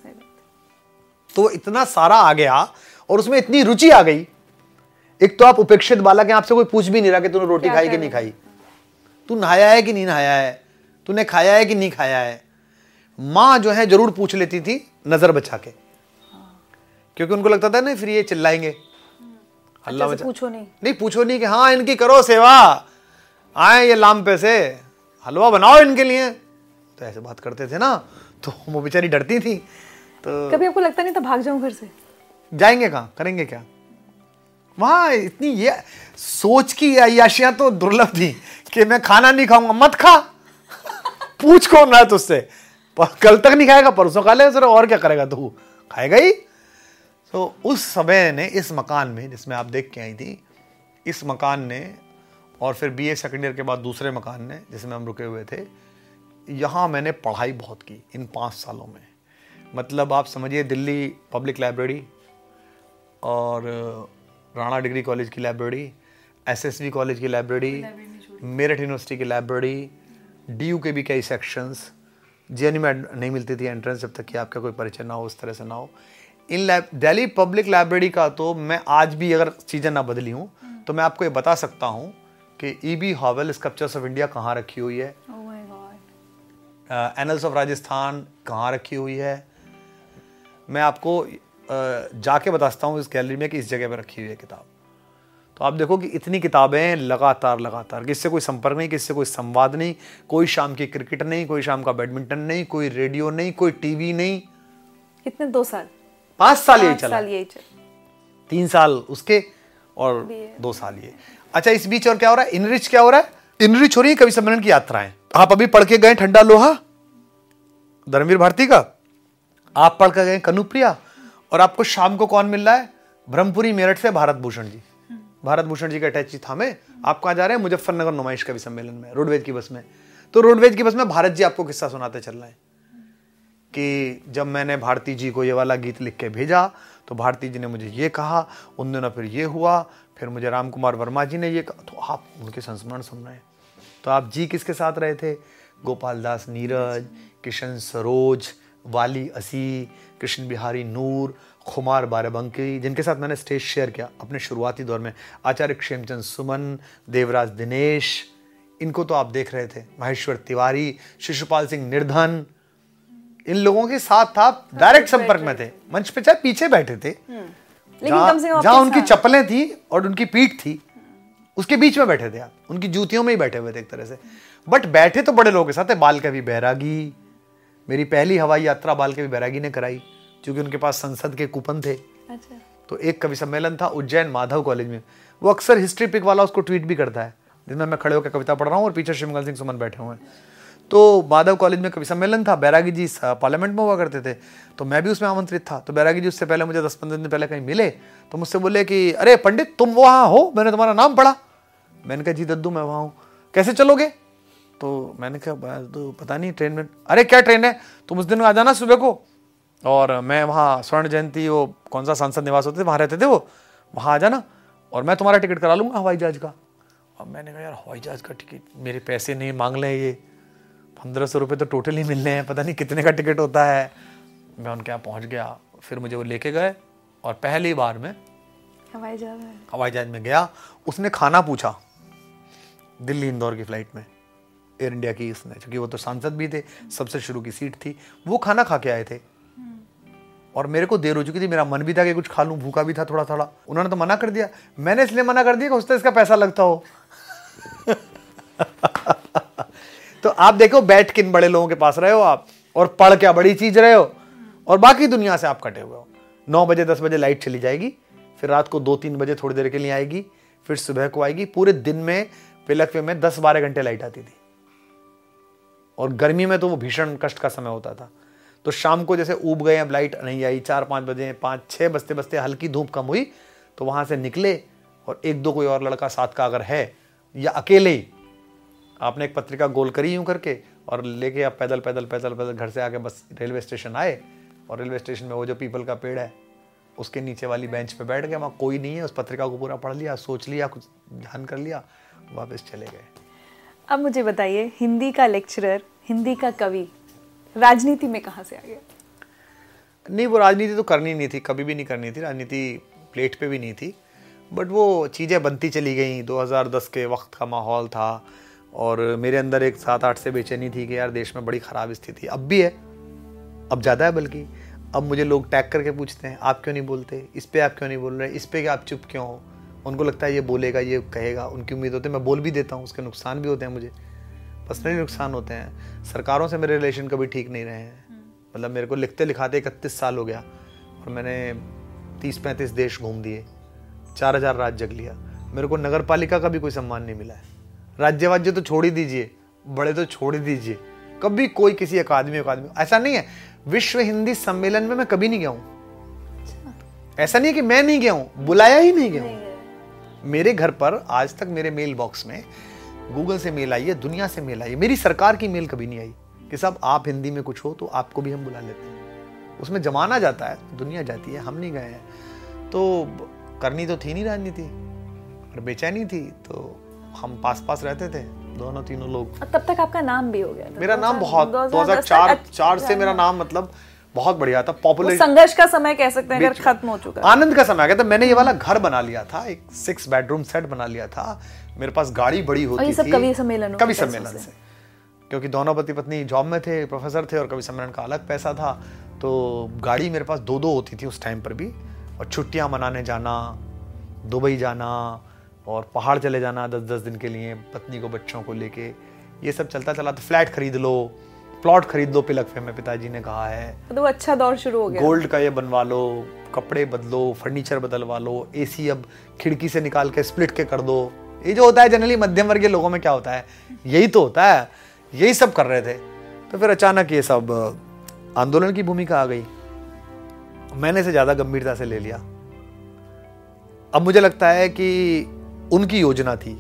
तो इतना सारा आ गया और उसमें इतनी रुचि आ गई। एक तो आप उपेक्षित बालक हैं, आपसे कोई पूछ भी नहीं रहा कि तूने रोटी खाई कि नहीं खाई, तू नहाया है कि नहीं नहाया है, तूने खाया है कि नहीं खाया है। माँ जो है जरूर पूछ लेती थी नजर बचा के, क्योंकि उनको लगता था ना फिर ये चिल्लाएंगे, अल्लाह बचा, पूछो नहीं कि हाँ इनकी करो सेवा, आए ये लाम पे से हलवा बनाओ इनके लिए, तो ऐसे बात करते थे ना, तो वो बेचारी डरती थी। तो कभी आपको लगता नहीं था भाग जाऊं घर से, जाएंगे कहाँ, करेंगे क्या। वहां इतनी ये सोच की अय्याशियां तो दुर्लभ थी कि मैं खाना नहीं खाऊंगा, मत खा पूछ कौन रहा है तुझसे, कल तक नहीं खाएगा परसों खा ले, और क्या करेगा तू, खाएगा ही। तो उस समय ने इस मकान में, जिसमें आप देख के आई थी, इस मकान ने, और फिर BA सेकेंड ईयर के बाद दूसरे मकान ने जिसमें हम रुके हुए थे, यहाँ मैंने पढ़ाई बहुत की इन 5 सालों में। मतलब आप समझिए, दिल्ली पब्लिक लाइब्रेरी और राणा डिग्री कॉलेज की लाइब्रेरी, SSV कॉलेज की लाइब्रेरी, मेरठ यूनिवर्सिटी की लाइब्रेरी, DU के भी कई सेक्शंस, JNU में नहीं मिलती थी एंट्रेंस जब तक कि आपका कोई परिचय ना हो, उस तरह से ना हो। इन दिल्ली पब्लिक लाइब्रेरी का तो मैं आज भी, अगर चीज़ें ना बदली हूँ, तो मैं आपको ये बता सकता हूँ कि E.B. हॉवेल स्कल्पचर्स ऑफ इंडिया कहाँ रखी हुई है, एनल्स ऑफ राजस्थान कहाँ रखी हुई है। मैं आपको जाके बता सकता हूँ इस गैलरी में कि इस जगह पर रखी हुई है किताब। तो आप देखो कि इतनी किताबें लगातार, किससे कोई संपर्क नहीं, किससे कोई संवाद नहीं, कोई शाम की क्रिकेट नहीं, कोई शाम का बैडमिंटन नहीं, कोई रेडियो नहीं, कोई टीवी नहीं। कितने 2 साल 5 साल यही चला, 3 साल उसके और 2 साल ये। अच्छा, इस बीच और क्या हो रहा है, इनरिच क्या हो रहा है, इनरिच हो रही है कवि सम्मेलन की यात्राएं। आप अभी पढ़ के गए ठंडा लोहा धर्मवीर भारती का, आप पढ़ कर गए कनुप्रिया, और आपको शाम को कौन मिल रहा है, ब्रह्मपुरी मेरठ से भारत भूषण जी। भारत भूषण जी का अटैची था में, आप कहाँ जा रहे हैं, मुजफ्फरनगर नुमाइश कवि सम्मेलन में, रोडवेज की बस में। तो रोडवेज की बस में भारत जी आपको किस्सा सुनाते चल रहे हैं कि जब मैंने भारती जी को ये वाला गीत लिख के भेजा तो भारती जी ने मुझे ये कहा, उन दिनों फिर ये हुआ, फिर मुझे राम कुमार वर्मा जी ने ये कहा। तो आप उनके संस्मरण सुन रहे हैं। तो आप जी किसके साथ रहे थे, गोपाल दास नीरज, किशन सरोज, वाली असी, कृष्ण बिहारी नूर, खुमार बाराबंकी, जिनके साथ मैंने स्टेज शेयर किया अपने शुरुआती दौर में, आचार्य क्षेमचंद सुमन, देवराज दिनेश, इनको तो आप देख रहे थे, महेश्वर तिवारी, शिशुपाल सिंह निर्धन, इन लोगों के साथ आप डायरेक्ट संपर्क में थे। मंच पे चाहे पीछे बैठे थे, जहां उनकी चप्पलें थी और उनकी पीठ थी, उसके बीच में बैठे थे आप, उनकी जूतियों में ही बैठे हुए थे एक तरह से, बट बैठे तो बड़े लोगों के साथ है। बाल कवि बैरागी, मेरी पहली हवाई यात्रा बाल कवि बैरागी ने कराई, क्योंकि उनके पास संसद के कूपन थे। अच्छा। तो एक कवि सम्मेलन था उज्जैन माधव कॉलेज में, वो अक्सर हिस्ट्री पिक वाला उसको ट्वीट भी करता है, जिसमें मैं खड़े होकर कविता पढ़ रहा हूँ और पीछे शिवमंगल सिंह सुमन बैठे हुए हैं। तो माधव कॉलेज में कवि सम्मेलन था, बैरागी जी पार्लियामेंट में हुआ करते थे, तो मैं भी उसमें आमंत्रित था। तो बैरागी जी उससे पहले मुझे 10-15 दिन पहले कहीं मिले, तो मुझसे बोले कि अरे पंडित तुम वहाँ हो, मैंने तुम्हारा नाम पढ़ा। मैंने कहा जी दद्दू मैं वहाँ हूँ, कैसे चलोगे? तो मैंने कहा तो पता नहीं ट्रेन में। अरे क्या ट्रेन है, तुम उस दिन आ जाना सुबह को, और मैं वहाँ स्वर्ण जयंती, वो कौन सा सांसद निवास होते थे वहाँ रहते थे वो, वहाँ आ जाना और मैं तुम्हारा टिकट करा लूँगा हवाई जहाज का। और मैंने कहा यार हवाई जहाज का टिकट, मेरे पैसे नहीं मांग ले, ये 1500 रुपये तो टोटल ही मिलने हैं, पता नहीं कितने का टिकट होता है। मैं उनके यहाँ पहुँच गया, फिर मुझे वो लेके गए और पहली बार में हवाई जहाज में गया। उसने खाना पूछा दिल्ली इंदौर की फ्लाइट में, एयर इंडिया की, इसने, क्योंकि वो तो सांसद भी थे, सबसे शुरू की सीट थी, वो खाना खा के आए थे और मेरे को देर हो चुकी थी, मेरा मन भी था कि कुछ खा लूं, भूखा भी था थोड़ा थोड़ा। उन्होंने तो मना कर दिया, मैंने इसलिए मना कर दिया कि उससे इसका पैसा लगता हो। तो आप देखो बैठ किन बड़े लोगों के पास रहे हो आप, और पढ़ क्या बड़ी चीज रहे हो, और बाकी दुनिया से आप कटे हुए हो। 9 बजे 10 बजे लाइट चली जाएगी, फिर रात को 2-3 बजे थोड़ी देर के लिए आएगी, फिर सुबह को आएगी। पूरे दिन में पिलकवे में 10-12 घंटे लाइट आती थी, और गर्मी में तो वो भीषण कष्ट का समय होता था। तो शाम को जैसे ऊब गए, अब लाइट नहीं आई, 4-5 बजे, 5-6 बजते बजते हल्की धूप कम हुई, तो वहां से निकले और 1-2 कोई और लड़का साथ का अगर है, या अकेले ही आपने एक पत्रिका गोल करी यूं करके और लेके आप पैदल पैदल पैदल पैदल घर से आके बस रेलवे स्टेशन आए, और रेलवे स्टेशन में वो जो पीपल का पेड़ है उसके नीचे वाली बेंच पे बैठ गए, वहाँ कोई नहीं है, उस पत्रिका को पूरा पढ़ लिया, सोच लिया, कुछ ध्यान कर लिया, वापस चले गए। अब मुझे बताइए, हिंदी का लेक्चरर, हिंदी का कवि, राजनीति में कहाँ से आ गया? नहीं, वो राजनीति तो करनी नहीं थी, कभी भी नहीं करनी थी, राजनीति प्लेट पे भी नहीं थी, बट वो चीज़ें बनती चली गई। 2010 के वक्त का माहौल था और मेरे अंदर एक 7-8 से बेचैनी थी कि यार देश में बड़ी ख़राब स्थिति, अब भी है, अब ज़्यादा है बल्कि। अब मुझे लोग टैग करके पूछते हैं आप क्यों नहीं बोलते, इस पर आप क्यों नहीं बोल रहे, इस पर क्या आप चुप क्यों हो। उनको लगता है ये बोलेगा, ये कहेगा, उनकी उम्मीद होती है, मैं बोल भी देता हूँ, उसके नुकसान भी होते हैं, मुझे पर्सनली नुकसान होते हैं। सरकारों से मेरे रिलेशन कभी ठीक नहीं रहे हैं, मतलब मेरे को लिखते लिखाते 31 साल हो गया और मैंने 30-35 देश घूम दिए, 4000 राज्य जग लिया, मेरे को नगर पालिका का भी कोई सम्मान नहीं मिला है। राज्य तो छोड़ ही दीजिए, बड़े तो छोड़ ही दीजिए, कभी कोई किसी अकादमी ऐसा नहीं है। विश्व हिंदी सम्मेलन में मैं कभी नहीं गया हूँ, ऐसा नहीं है कि मैं नहीं गया हूँ, बुलाया ही नहीं गया हूँ। मेरे घर पर आज तक मेरे मेल बॉक्स में गूगल से मेल आई है, दुनिया से मेल आई है, मेरी सरकार की मेल कभी नहीं आई कि साहब आप हिंदी में कुछ हो तो आपको भी हम बुला लेते हैं। उसमें जमाना जाता है, दुनिया जाती है, हम नहीं गए हैं। तो करनी तो थी नहीं राजनीति और बेचैनी थी, तो हम पास रहते थे दोनों तीनों लोग। तब तक आपका नाम भी हो गया था? मेरा नाम बहुत 2004 से मेरा नाम मतलब बहुत बढ़िया था, पॉपुलर। संघर्ष का समय कह सकते हैं, अगर खत्म हो चुका, आनंद का समय आ गया था। मैंने ये वाला घर बना लिया था, एक 6 बेडरूम सेट बना लिया था, मेरे पास गाड़ी बड़ी होती थी। कवि सम्मेलन से, क्योंकि दोनों पति पत्नी जॉब में थे, प्रोफेसर थे, और कवि सम्मेलन का अलग पैसा था, तो गाड़ी मेरे पास 2 होती थी उस टाइम पर भी। और छुट्टियां मनाने जाना, दुबई जाना और पहाड़ चले जाना 10-10 दिन के लिए, पत्नी को बच्चों को लेके, ये सब चलता चला। तो फ्लैट खरीद लो, प्लॉट खरीद लो पिलकवे में, पिताजी ने कहा है, तो अच्छा दौर शुरू हो गया। गोल्ड का ये बनवा लो, कपड़े बदलो, फर्नीचर बदलवा लो, एसी अब खिड़की से निकाल के स्प्लिट के कर दो। ये जो होता है जनरली मध्यम वर्गीय लोगों में क्या होता है, यही तो होता है, यही सब कर रहे थे। तो फिर अचानक ये सब आंदोलन की भूमिका आ गई, मैंने इसे ज्यादा गंभीरता से ले लिया। अब मुझे लगता है कि उनकी योजना थी,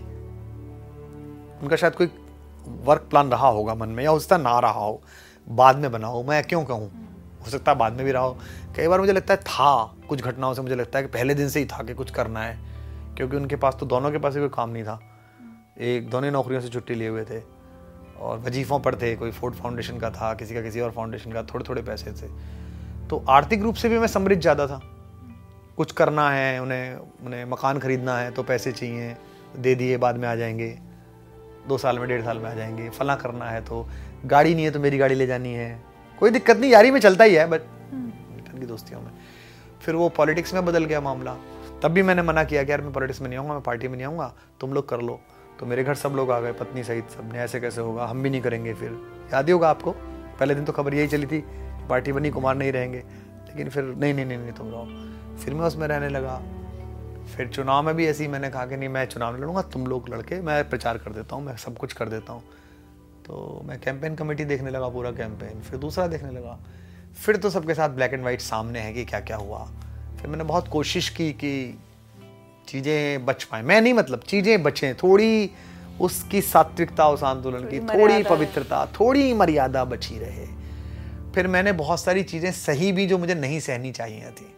उनका शायद कोई वर्क प्लान रहा होगा मन में, या हो सकता ना रहा हो, बाद में बना हो, मैं क्यों कहूँ, हो सकता है बाद में भी रहा हो। कई बार मुझे लगता है था, कुछ घटनाओं से मुझे लगता है कि पहले दिन से ही था कि कुछ करना है, क्योंकि उनके पास तो दोनों के पास कोई काम नहीं था, एक दोनों नौकरियों से छुट्टी लिए हुए थे और वजीफों पर थे, कोई फोर्ड फाउंडेशन का था, किसी का किसी और फाउंडेशन का, थोड़े थोड़े पैसे थे। तो आर्थिक रूप से भी मैं समृद्ध ज़्यादा था, कुछ करना है, उन्हें मकान खरीदना है तो पैसे चाहिए, दे दिए, बाद में आ जाएंगे, 2 साल में 1.5 साल में आ जाएंगे, फला करना है, तो गाड़ी नहीं है तो मेरी गाड़ी ले जानी है, कोई दिक्कत नहीं, यारी में चलता ही है, बट की दोस्तियों में। फिर वो पॉलिटिक्स में बदल गया मामला, तब भी मैंने मना किया कि यार मैं पॉलिटिक्स में नहीं आऊँगा, मैं पार्टी में नहीं आऊँगा, तुम लोग कर लो। तो मेरे घर सब लोग आ गए, पत्नी सहित सब ने, ऐसे कैसे होगा, हम भी नहीं करेंगे। फिर याद ही होगा आपको, पहले दिन तो खबर यही चली थी, पार्टी बनी, कुमार नहीं रहेंगे, लेकिन फिर नहीं तुम रहो। फिर मैं उसमें रहने लगा। फिर चुनाव में भी ऐसे ही मैंने कहा कि नहीं, मैं चुनाव नहीं लड़ूंगा, तुम लोग लड़के, मैं प्रचार कर देता हूँ, मैं सब कुछ कर देता हूँ। तो मैं कैंपेन कमेटी देखने लगा, पूरा कैंपेन, फिर दूसरा देखने लगा। फिर तो सबके साथ ब्लैक एंड वाइट सामने है कि क्या क्या हुआ। फिर मैंने बहुत कोशिश की कि चीज़ें बच पाए, मैं नहीं मतलब चीज़ें बचें, थोड़ी उसकी सात्विकता उस आंदोलन की, थोड़ी पवित्रता, थोड़ी मर्यादा बची रहे। फिर मैंने बहुत सारी चीज़ें सही भी जो मुझे नहीं सहनी चाहिए थी,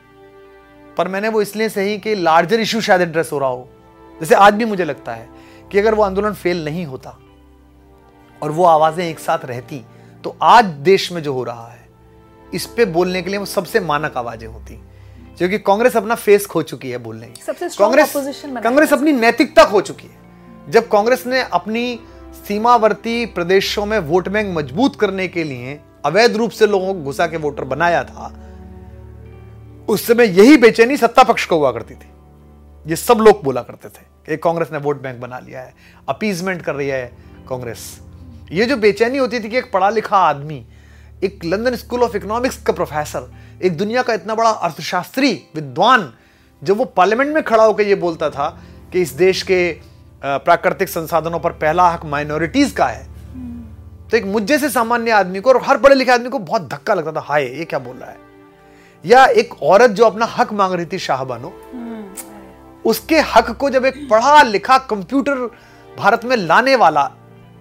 पर मैंने वो इसलिए सही कि लार्जर इशू शायद एड्रेस हो रहा हो। जैसे आज भी मुझे लगता है कि अगर वो आंदोलन फेल नहीं होता और वो आवाजें एक साथ रहती तो आज देश में जो हो रहा है इस पे बोलने के लिए वो सबसे मानक आवाजें होती, क्योंकि कांग्रेस अपना फेस खो चुकी है बोलने की। कांग्रेस अपनी नैतिकता खो चुकी है। जब कांग्रेस ने अपनी सीमावर्ती प्रदेशों में वोट बैंक मजबूत करने के लिए अवैध रूप से लोगों को घुसा के वोटर बनाया था, उस समय यही बेचैनी सत्ता पक्ष को हुआ करती थी। ये सब लोग बोला करते थे कि कांग्रेस ने वोट बैंक बना लिया है, अपीजमेंट कर रही है कांग्रेस। ये जो बेचैनी होती थी कि एक पढ़ा लिखा आदमी, एक लंदन स्कूल ऑफ इकोनॉमिक्स का प्रोफेसर, एक दुनिया का इतना बड़ा अर्थशास्त्री विद्वान, जब वो पार्लियामेंट में खड़ा होकर ये बोलता था कि इस देश के प्राकृतिक संसाधनों पर पहला हक माइनॉरिटीज का है, तो एक मुझ जैसे सामान्य आदमी को और हर पढ़े लिखे आदमी को बहुत धक्का लगता था, हाय ये क्या बोल रहा है। या एक औरत जो अपना हक मांग रही थी, शाहबानो, उसके हक को जब एक पढ़ा लिखा कंप्यूटर भारत में लाने वाला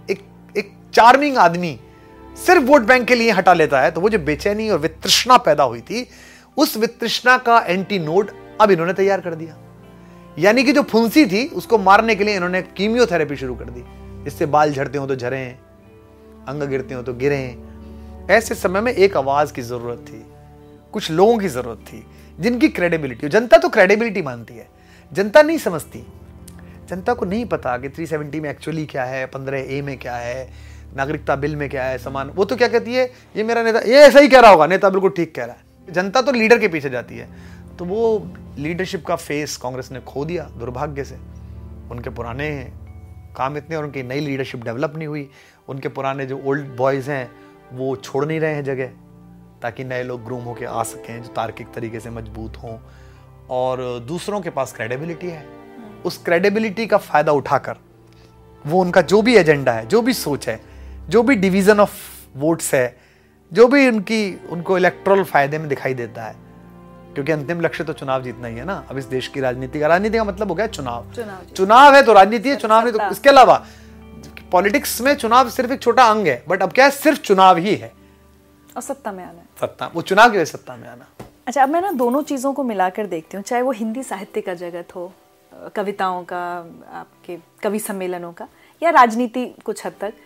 एक चार्मिंग आदमी सिर्फ वोट बैंक के लिए हटा लेता है, तो वो जो बेचैनी और वितृष्णा पैदा हुई थी, उस वितृष्णा का एंटी नोड अब इन्होंने तैयार कर दिया। यानी कि जो फुंसी थी उसको मारने के लिए इन्होंने कीमियोथेरेपी शुरू कर दी, जिससे बाल झड़ते हो तो झरें, अंग गिरते हो तो गिरें। ऐसे समय में एक आवाज की जरूरत थी, कुछ लोगों की जरूरत थी जिनकी क्रेडिबिलिटी, जनता तो क्रेडिबिलिटी मानती है, जनता नहीं समझती। जनता को नहीं पता कि 370 में एक्चुअली क्या है, 15A में क्या है, नागरिकता बिल में क्या है, समान। वो तो क्या कहती है, ये मेरा नेता ये ऐसा ही कह रहा होगा, नेता बिल्कुल ठीक कह रहा है। जनता तो लीडर के पीछे जाती है। तो वो लीडरशिप का फेस कांग्रेस ने खो दिया दुर्भाग्य से। उनके पुराने काम इतने और उनकी नई लीडरशिप डेवलप नहीं हुई। उनके पुराने जो ओल्ड बॉयज हैं वो छोड़ नहीं रहे हैं जगह, ताकि नए लोग ग्रूम होकर आ सकें जो तार्किक तरीके से मजबूत हों। और दूसरों के पास क्रेडिबिलिटी है, उस क्रेडिबिलिटी का फायदा उठाकर वो उनका जो भी एजेंडा है, जो भी सोच है, जो भी डिवीजन ऑफ वोट्स है, जो भी उनको इलेक्टोरल फायदे में दिखाई देता है, क्योंकि अंतिम लक्ष्य तो चुनाव जीतना ही है ना। अब इस देश की राजनीति का मतलब हो गया चुनाव है तो राजनीति है, चुनाव नहीं तो इसके अलावा पॉलिटिक्स में चुनाव सिर्फ एक छोटा अंग है, बट अब क्या है, सिर्फ चुनाव ही है और सत्ता में आना है, सत्ता, वो चुनाव की वजह से सत्ता में आना। अच्छा, अब मैं ना दोनों चीज़ों को मिलाकर देखती हूँ, चाहे वो हिंदी साहित्य का जगत हो, कविताओं का, आपके कवि सम्मेलनों का, या राजनीति कुछ हद तक।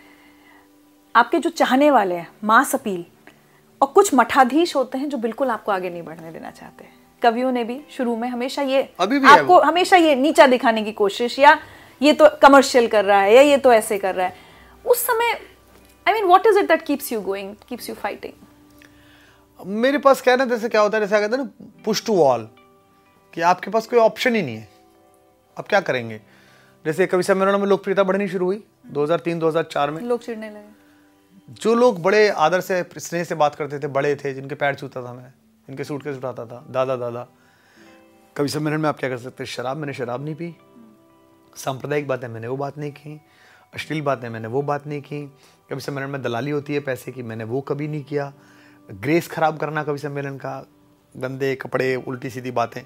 आपके जो चाहने वाले हैं, मास अपील, और कुछ मठाधीश होते हैं जो बिल्कुल आपको आगे नहीं बढ़ने देना चाहते। कवियों ने भी शुरू में हमेशा ये आपको हमेशा ये नीचा दिखाने की कोशिश, या ये तो कमर्शियल कर रहा है, या ये तो ऐसे कर रहा है। उस समय I mean what is it that keeps you going, keeps you fighting? मेरे पास क्या है ना, जैसे क्या होता है, जैसे कहते हैं ना पुश टू वॉल, कि आपके पास कोई ऑप्शन ही नहीं है, अब क्या करेंगे। जैसे कवि सम्मेलनों में लोकप्रियता बढ़नी शुरू हुई 2003-2004 में, लोग चिढ़ने लगे। जो लोग बड़े आदर से स्नेह से बात करते थे, बड़े थे, जिनके पैर छूता था मैं, जिनके सूटकेस उठाता था, दादा कवि सम्मेलन में आप क्या कर सकते, शराब मैंने शराब नहीं पी, सांप्रदायिक बातें मैंने वो बात नहीं की, अश्लील बातें मैंने वो बात नहीं की, कवि सम्मेलन में दलाली होती है पैसे की, मैंने वो कभी नहीं किया, ग्रेस खराब करना कवि सम्मेलन का, गंदे कपड़े, उल्टी सीधी बातें,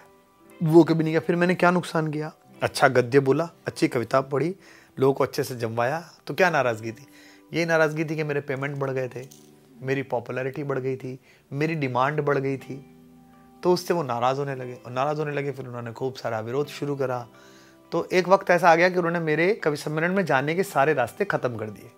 वो कभी नहीं किया। फिर मैंने क्या नुकसान किया, अच्छा गद्य बोला, अच्छी कविता पढ़ी, लोगों को अच्छे से जमवाया, तो क्या नाराज़गी थी? ये नाराज़गी थी कि मेरे पेमेंट बढ़ गए थे, मेरी पॉपुलैरिटी बढ़ गई थी, मेरी डिमांड बढ़ गई थी, तो उससे वो नाराज़ होने लगे, और नाराज़ होने लगे फिर उन्होंने खूब सारा विरोध शुरू करा। तो एक वक्त ऐसा आ गया कि उन्होंने मेरे कवि सम्मेलन में जाने के सारे रास्ते ख़त्म कर दिए।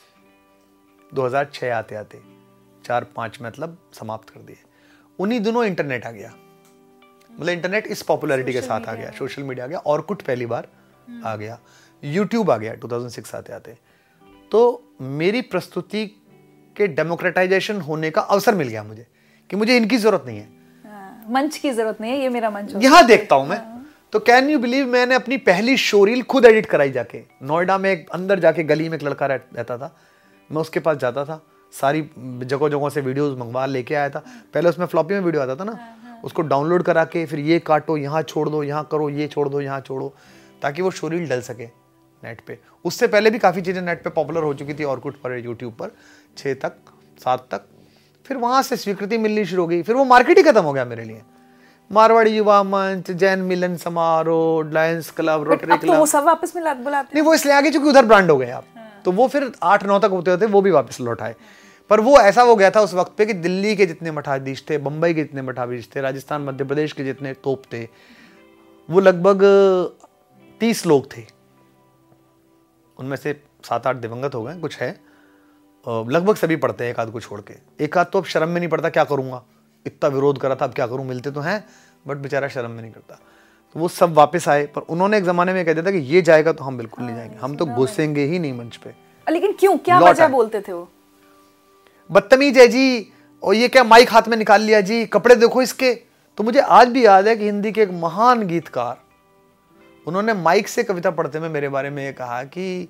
2006 आते आते 4-5 मतलब समाप्त कर दिए। उन्हीं दिनों इंटरनेट आ गया, मतलब इंटरनेट इस पॉपुलैरिटी के साथ आ गया, सोशल मीडिया आ गया, और कुछ पहली बार आ गया, यूट्यूब आ गया 2006 आते आते। तो मेरी प्रस्तुति के डेमोक्रेटाइजेशन होने का अवसर मिल गया मुझे, कि मुझे इनकी जरूरत नहीं है, मंच की जरूरत नहीं है, ये मेरा मंच है, यहां देखता हूं मैं। तो कैन यू बिलीव, मैंने अपनी पहली शोरील खुद एडिट कराई जाके। नोएडा में एक अंदर जाके गली में एक लड़का रहता था, मैं उसके पास जाता था, सारी जगह जगह से वीडियोस मंगवा लेके आया था। पहले उसमें फ्लॉपी में वीडियो आता था ना, उसको डाउनलोड करा के फिर ये काटो, यहाँ छोड़ दो, यहाँ करो, ये छोड़ दो, यहाँ छोड़ो, ताकि वो शोरील डल सके नेट पे। उससे पहले भी काफ़ी चीज़ें नेट पे पॉपुलर हो चुकी थी, ऑर्कुट पर, यूट्यूब पर 6 तक 7 तक। फिर वहाँ से स्वीकृति मिलनी शुरू हो गई, फिर वो मार्केट ही खत्म हो गया मेरे लिए। मारवाड़ी युवा मंच, जैन मिलन समारोह, लायंस क्लब, रोटरी क्लब, वो सब वापस में बुलाते नहीं, वो इसलिए आगे क्योंकि उधर ब्रांड हो गए आप। तो वो फिर 8-9 तक होते होते वो भी वापस लौट आए। पर वो ऐसा हो गया था उस वक्त पे कि दिल्ली के जितने मठाधीश थे, बम्बई के जितने मठाधीश थे, राजस्थान मध्य प्रदेश के जितने तोप थे, वो लगभग 30 लोग थे। उनमें से 7-8 दिवंगत हो गए, कुछ है, लगभग सभी पढ़ते हैं, एक आध को छोड़ के। एक आध तो अब शर्म में नहीं पड़ता, क्या करूंगा, इतना विरोध करा था, अब क्या करूं, मिलते तो हैं बट बेचारा शर्म में नहीं करता। तो वो सब वापस आए, पर उन्होंने एक जमाने में कह दिया था कि ये जाएगा तो हम बिल्कुल नहीं जाएंगे, हम तो घुसेंगे ही नहीं मंच पे। लेकिन क्यों, क्या वजह बोलते थे वो? बदतमीज है जी, और ये क्या माइक हाथ में निकाल लिया जी, कपड़े देखो इसके। तो मुझे आज भी याद है कि हिंदी के एक महान गीतकार, उन्होंने माइक से कविता पढ़ते हुए मेरे बारे में ये कहा कि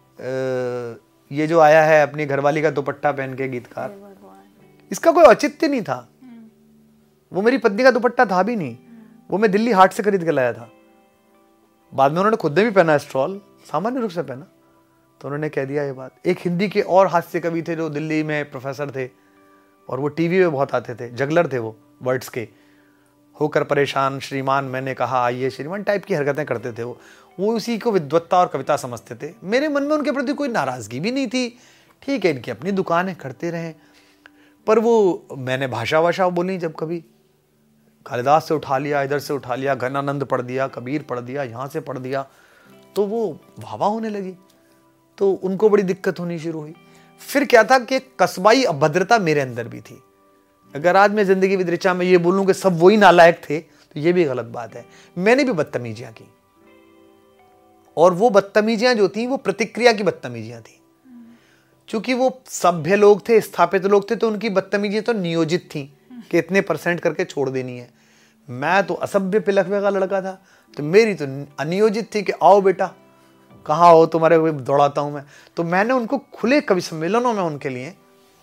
ये जो आया है अपनी घरवाली का दुपट्टा पहन के गीतकार, इसका कोई औचित्य नहीं था। वो मेरी पत्नी का दुपट्टा था भी नहीं, वो मैं दिल्ली हाट से खरीद के लाया था। बाद में उन्होंने खुद ने भी पहना स्ट्रॉल, सामान्य रूप से पहना। तो उन्होंने कह दिया ये बात। एक हिंदी के और हास्य कवि थे जो दिल्ली में प्रोफेसर थे, और वो टीवी में बहुत आते थे, जगलर थे वो, वर्ड्स के। होकर परेशान श्रीमान मैंने कहा आइए श्रीमान टाइप की हरकतें करते थे वो उसी को विद्वत्ता और कविता समझते थे। मेरे मन में उनके प्रति कोई नाराजगी भी नहीं थी, ठीक है इनकी अपनी दुकान है, करते रहे। पर वो मैंने भाषा वाषा बोली, जब कभी कालिदास से उठा लिया, इधर से उठा लिया, घनानंद पढ़ दिया, कबीर पढ़ दिया, यहाँ से पढ़ दिया, तो वो वाह होने लगी। तो उनको बड़ी दिक्कत होनी शुरू हुई। फिर क्या था कि कस्बाई अभद्रता मेरे अंदर भी थी। अगर आज मैं जिंदगी विद ऋचा में ये बोलूं कि सब वही नालायक थे, तो ये भी गलत बात है। मैंने भी बदतमीजियां की, और वो बदतमीजियां जो थी वो प्रतिक्रिया की बदतमीजियां थी। चूंकि वो सभ्य लोग थे, स्थापित लोग थे, तो उनकी बदतमीजियां तो नियोजित थी कि इतने % करके छोड़ देनी है। मैं तो असभ्य पिलखवे का लड़का था, तो मेरी तो अनियोजित थी कि आओ बेटा कहाँ हो, तुम्हारे को दौड़ाता हूं मैं। तो मैंने उनको खुले कवि सम्मेलनों में उनके लिए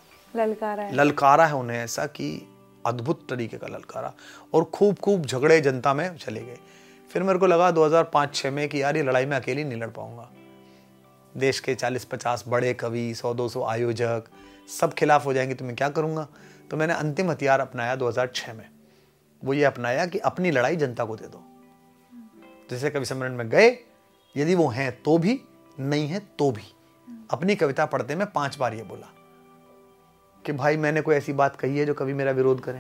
ललकारा है उन्हें, ऐसा कि अद्भुत तरीके का ललकारा, और खूब झगड़े जनता में चले गए। फिर मेरे को लगा 2005-06 में कि यार ये लड़ाई में अकेली नहीं लड़ पाऊंगा। देश के 40-50 बड़े कवि, 100-200 आयोजक सब खिलाफ हो जाएंगे, तो मैं क्या करूंगा। तो मैंने अंतिम हथियार अपनाया 2006 में। वो ये अपनाया कि अपनी लड़ाई जनता को दे दो। जैसे कवि सम्मेलन में गए, यदि वो हैं तो भी, नहीं है तो भी। अपनी कविता पढ़ते मैं 5 बार ये बोला कि भाई मैंने कोई ऐसी बात कही है जो कभी मेरा विरोध करें।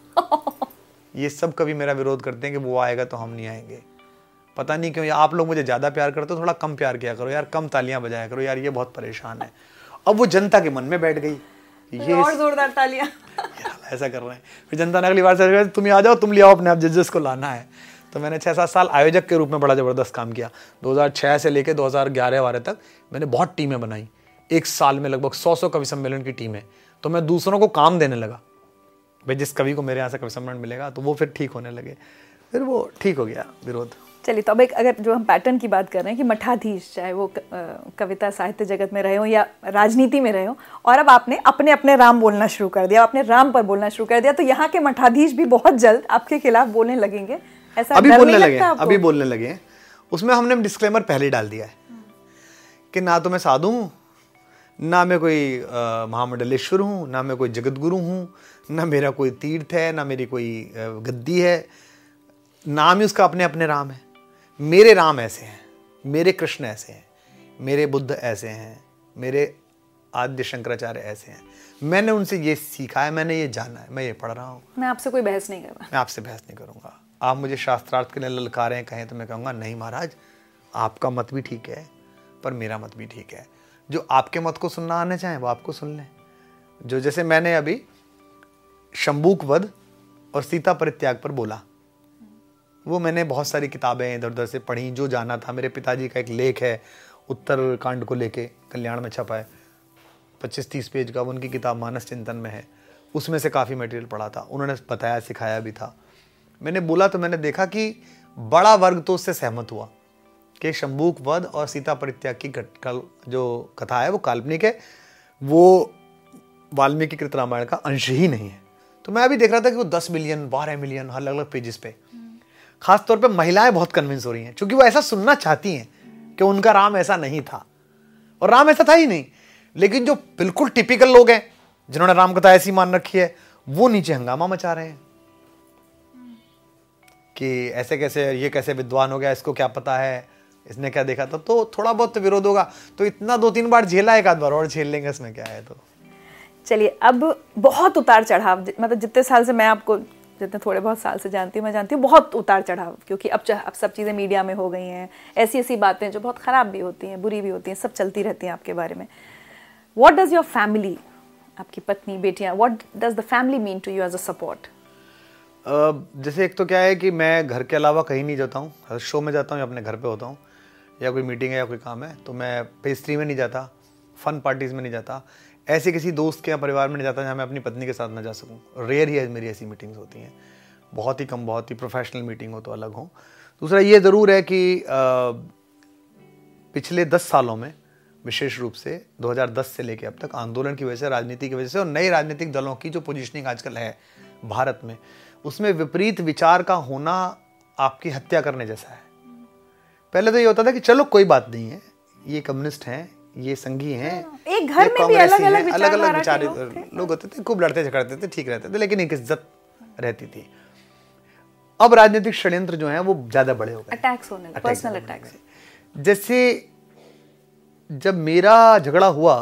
ये सब कभी मेरा विरोध करते हैं कि वो आएगा तो हम नहीं आएंगे। पता नहीं क्यों, या आप लोग मुझे ज्यादा प्यार करते हो, थोड़ा कम प्यार किया करो यार, कम तालियां बजाया करो यार, ये बहुत परेशान है। अब वो जनता के मन में बैठ गई, ये और जोरदार तालियां ऐसा कर रहे हैं। फिर जनता ने अगली बार से तुम ही आ जाओ, तुम ले आओ अपने आप जजेस को लाना है। तो मैंने 6-7 साल आयोजक के रूप में बड़ा ज़बरदस्त काम किया। 2006 से लेकर 2011-12 तक मैंने बहुत टीमें बनाई। एक साल में लगभग 100 कवि सम्मेलन की टीमें। तो मैं दूसरों को काम देने लगा, भाई जिस कवि को मेरे यहाँ से कवि सम्मेलन मिलेगा, तो वो फिर ठीक होने लगे। फिर वो ठीक हो गया विरोध। चलिए, तो अब एक अगर जो हम पैटर्न की बात कर रहे हैं कि मठाधीश, चाहे वो कविता साहित्य जगत में रहे हो या राजनीति में रहे हो, और अब आपने अपने अपने राम बोलना शुरू कर दिया, आपने राम पर बोलना शुरू कर दिया, तो यहाँ के मठाधीश भी बहुत जल्द आपके खिलाफ बोलने लगेंगे, ऐसा अभी बोलने लगे। उसमें हमने डिस्क्लेमर पहले डाल दिया है कि ना तो मैं साधु हूँ, ना मैं कोई महामंडलेश्वर हूँ, ना मैं कोई जगत गुरु हूँ, ना मेरा कोई तीर्थ है, ना मेरी कोई गद्दी है। नाम ही उसका अपने अपने राम है। मेरे राम ऐसे हैं, मेरे कृष्ण ऐसे हैं, मेरे बुद्ध ऐसे हैं, मेरे आद्य शंकराचार्य ऐसे हैं। मैंने उनसे ये सीखा है, मैंने ये जाना है, मैं ये पढ़ रहा हूँ। मैं आपसे कोई बहस नहीं कर रहा। मैं आपसे बहस नहीं करूँगा। आप मुझे शास्त्रार्थ के लिए ललकारें कहें तो मैं कहूँगा नहीं महाराज, आपका मत भी ठीक है, पर मेरा मत भी ठीक है। जो आपके मत को सुनना आना चाहें वो आपको सुन लें। जो जैसे मैंने अभी शंबूक वध और सीता परित्याग पर बोला, वो मैंने बहुत सारी किताबें इधर उधर से पढ़ी, जो जाना था। मेरे पिताजी का एक लेख है उत्तर कांड को लेके, कल्याण में छपा है, 25-30 पेज का, उनकी किताब मानस चिंतन में है। उसमें से काफ़ी मटेरियल पढ़ा था, उन्होंने बताया सिखाया भी था। मैंने बोला तो मैंने देखा कि बड़ा वर्ग तो उससे सहमत हुआ कि शंबूक वध और सीता परित्याग की जो कथा है वो काल्पनिक है, वो वाल्मीकि कृत रामायण का अंश ही नहीं है। तो मैं अभी देख रहा था कि वो 10 मिलियन 12 मिलियन अलग अलग पेजेस पे, खास तौर पे महिलाएं बहुत कन्विंस हो रही हैं, क्योंकि वो ऐसा सुनना चाहती हैं कि उनका राम ऐसा नहीं था, और राम ऐसा था ही नहीं। लेकिन जो बिल्कुल टिपिकल लोग हैं जिन्होंने राम कथा ऐसी मान रखी है, वो नीचे हंगामा मचा रहे हैं कि ऐसे कैसे, ये कैसे विद्वान हो गया, इसको क्या पता है, इसने क्या देखा था। तो थोड़ा बहुत तो विरोध होगा, तो इतना 2-3 बार झेला, एक आध बार और झेल लेंगे, इसमें क्या है। तो चलिए, अब बहुत उतार चढ़ाव, मतलब जितने साल से मैं आपको, जितने थोड़े बहुत साल से जानती हूँ, मैं जानती हूँ बहुत उतार चढ़ाव, क्योंकि अब सब चीज़ें मीडिया में हो गई हैं, ऐसी ऐसी बातें जो बहुत ख़राब भी होती हैं, बुरी भी होती हैं, सब चलती रहती हैं आपके बारे में। व्हाट डज योर फैमिली, आपकी पत्नी, बेटियाँ, what does the family mean to you as a support? जैसे एक तो क्या है कि मैं घर के अलावा कहीं नहीं जाता हूँ, शो में जाता हूँ या अपने घर पे होता हूँ, या कोई मीटिंग है या कोई काम है, तो मैं पेस्ट्री में नहीं जाता, फन पार्टीज में नहीं जाता, ऐसे किसी दोस्त के या परिवार में नहीं जाता जहाँ मैं अपनी पत्नी के साथ ना जा सकूँ। रेयर ही मेरी ऐसी मीटिंग्स होती हैं, बहुत ही कम, बहुत ही प्रोफेशनल मीटिंग हो तो अलग हो। दूसरा ये ज़रूर है कि पिछले 10 सालों में, विशेष रूप से 2010 से लेकर अब तक, आंदोलन की वजह से, राजनीति की वजह से, और नए राजनीतिक दलों की जो पोजीशनिंग आजकल है भारत में, उसमें विपरीत विचार का होना आपकी हत्या करने जैसा है। पहले तो ये होता था कि चलो कोई बात नहीं है, ये कम्युनिस्ट हैं, ये संघी हैं, एक घर में भी अलग अलग विचार लोग होते थे, खूब लड़ते झगड़ते थे, ठीक रहते थे, लेकिन एक इज्जत रहती थी। अब राजनीतिक षड्यंत्र जो हैं वो ज्यादा बड़े हो गए, अटैक्स होने लगे, पर्सनल अटैक्स। जैसे जब मेरा झगड़ा हुआ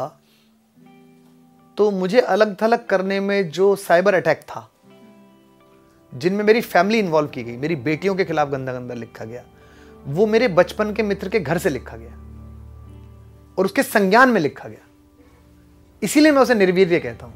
तो मुझे अलग थलग करने में जो साइबर अटैक था, जिनमें मेरी फैमिली इन्वॉल्व की गई, मेरी बेटियों के खिलाफ गंदा गंदा लिखा गया, वो मेरे बचपन के मित्र के घर से लिखा गया और उसके संज्ञान में लिखा गया। इसीलिए मैं उसे निर्वीर्य कहता हूं,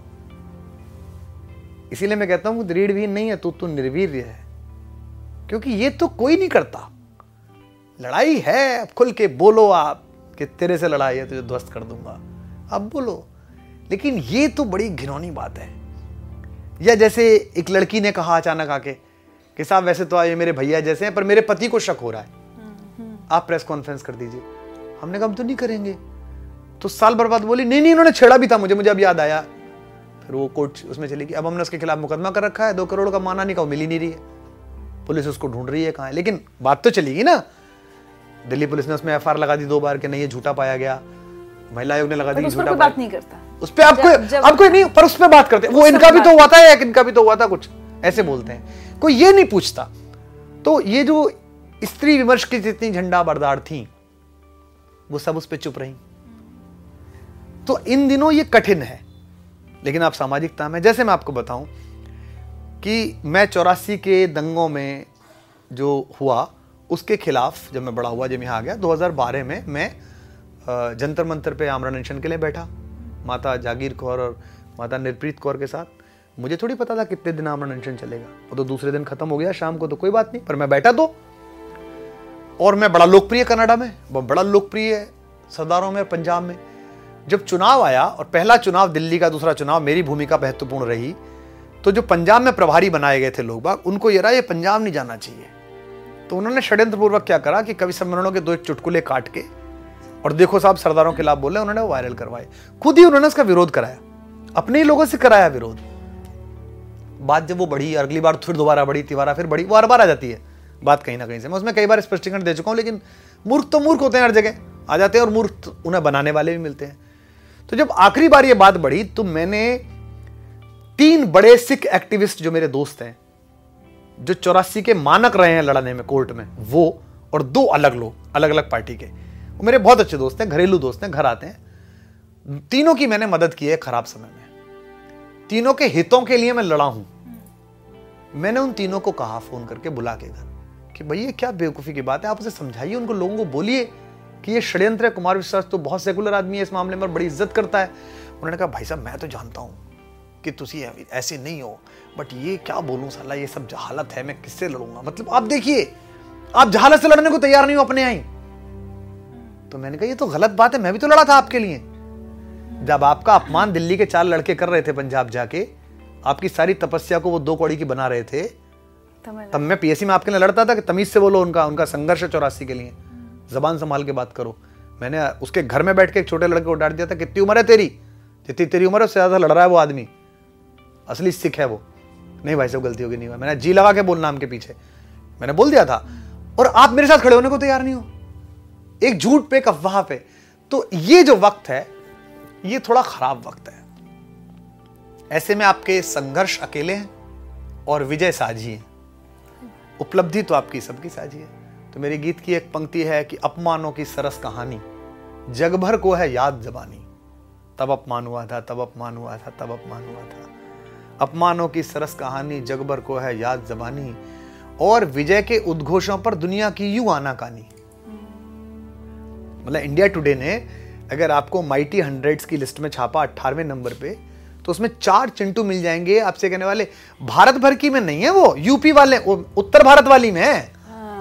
इसीलिए मैं कहता हूं दृढ़वीर नहीं है तू निर्वीर्य है, क्योंकि ये तो कोई नहीं करता। लड़ाई है, खुल के बोलो आप कि तेरे से लड़ाई है, तुझे ध्वस्त कर दूंगा, अब बोलो। लेकिन ये तो बड़ी घिनौनी बात है। या जैसे एक लड़की ने कहा अचानक आके कि साहब वैसे तो ये मेरे भैया जैसे हैं, पर मेरे पति को शक हो रहा है, आप प्रेस कॉन्फ्रेंस कर दीजिए। हमने कहा हम तो नहीं करेंगे। तो साल भर बाद बोली नहीं इन्होंने छेड़ा भी था मुझे अब याद आया। फिर वो कोर्ट उसमें चली गई। अब हमने उसके खिलाफ मुकदमा कर रखा है, 2 करोड़ का माना नहीं का, मिल ही नहीं रही है, पुलिस उसको ढूंढ रही है कहाँ है। लेकिन बात तो चलेगी ना, दिल्ली पुलिस ने उसमें एफआईआर लगा दी 2 बार कि नहीं ये झूठा पाया गया, महिला आयोग ने लगा दी झूठा, बात नहीं करता उस पे। आपको नहीं, पर उस पे बात करते हैं, वो इनका भी तो हुआ था या इनका भी तो हुआ था, कुछ ऐसे बोलते हैं, कोई ये नहीं पूछता। तो ये जो स्त्री विमर्श की जितनी झंडा बरदार थी वो सब उस पे चुप रही। तो इन दिनों ये कठिन है, लेकिन आप सामाजिकता में, जैसे मैं आपको बताऊं कि मैं 84 के दंगों में जो हुआ उसके खिलाफ जब मैं बड़ा हुआ, जब यहाँ आ गया 2012 में, मैं जंतर मंतर पे आमरण अनशन के लिए बैठा, माता जागीर कौर और माता निर्प्रीत कौर के साथ। मुझे थोड़ी पता था कितने दिन आमरण अनशन चलेगा, वो तो दूसरे दिन खत्म हो गया शाम को, तो कोई बात नहीं, पर मैं बैठा तो। और मैं बड़ा लोकप्रिय कनाडा में, बड़ा लोकप्रिय सरदारों में, पंजाब में। जब चुनाव आया और पहला चुनाव दिल्ली का, दूसरा चुनाव, मेरी भूमिका महत्वपूर्ण रही, तो जो पंजाब में प्रभारी बनाए गए थे लोग बाग, उनको ये रहा ये पंजाब नहीं जाना चाहिए। तो उन्होंने षड्यंत्रपूर्वक क्या करा कि कवि सम्मेलनों के 2 चुटकुले काट के, और देखो साहब सरदारों के खिलाफ बोले, उन्होंने वो वायरल करवाए। खुद ही उन्होंने उसका विरोध कराया, अपने ही लोगों से कराया विरोध। बात जब वो बढ़ी, अगली बार फिर दोबारा बढ़ी, तिबारा फिर बढ़ी, वो हर बार आ जाती है बात कहीं ना कहीं से। मैं उसमें कई बार स्पष्टीकरण दे चुका हूं, लेकिन मूर्ख तो मूर्ख होते हैं, हर जगह आ जाते हैं, और मूर्ख उन्हें बनाने वाले भी मिलते हैं। तो जब आखिरी बार ये बात बढ़ी तो मैंने 3 बड़े सिख एक्टिविस्ट जो मेरे दोस्त हैं, जो 84 के मानक रहे हैं लड़ने में कोर्ट में, वो और 2 अलग लोग, अलग अलग पार्टी के, वो मेरे बहुत अच्छे दोस्त हैं, घरेलू दोस्त हैं, घर आते हैं। तीनों की मैंने मदद की है खराब समय में, तीनों के हितों के लिए मैं लड़ा हूं। मैंने उन तीनों को कहा फोन करके, बुला के घर, कि भाई ये क्या बेवकूफी की बात है, आप उसे समझाइए, उनको, लोगों को बोलिए कि ये षड्यंत्र है। कुमार विश्वास तो बहुत सेकुलर आदमी है, इस मामले में बड़ी इज्जत करता है। उन्होंने कहा भाई साहब मैं तो जानता हूं कि तुसी ऐसे नहीं हो, बट ये क्या बोलूं साला, ये सब जहालत है, मैं किससे लड़ूंगा। मतलब आप देखिए, आप जहालत से लड़ने को तैयार नहीं हो अपने आई। तो मैंने कहा ये तो गलत बात है, मैं भी तो लड़ा था आपके लिए। जब आपका अपमान दिल्ली के 4 लड़के कर रहे थे पंजाब जाके, आपकी सारी तपस्या को वो 2 कौड़ी की बना रहे थे, तब मैं पीएससी में आपके लिए लड़ता था कि तमीज से बोलो, उनका संघर्ष 84 के लिए, जबान संभाल के बात करो। मैंने उसके घर में बैठ के एक छोटे लड़के को डांट दिया था, कितनी उम्र है तेरी, जितनी तेरी उम्र है उससे ज्यादा लड़ रहा है वो आदमी, असली सिख है वो। नहीं भाई साहब गलती होगी, नहीं हुआ, मैंने जी लगा के बोलना नाम के पीछे, मैंने बोल दिया था, और आप मेरे साथ खड़े होने को तैयार नहीं हो, एक झूठ पे, एक अफवाह पे। तो ये जो वक्त है ये थोड़ा खराब वक्त है। ऐसे में आपके संघर्ष अकेले हैं और विजय साझी है, उपलब्धि तो आपकी सबकी साझी है। तो मेरे गीत की एक पंक्ति है कि अपमानों की सरस कहानी जग भर को है याद जबानी, तब अपमान हुआ था, तब अपमान हुआ था, तब अपमान हुआ था। अपमानों की सरस कहानी जग भर को है याद जबानी, और विजय के उद्घोषों पर दुनिया की यूं आनाकानी। मतलब इंडिया टुडे ने अगर आपको माइटी 100s की लिस्ट में छापा 18वें नंबर पे, तो उसमें 4 चिंटू मिल जाएंगे आपसे कहने वाले भारत भर की में नहीं है, वो यूपी वाले, उत्तर भारत वाली में है।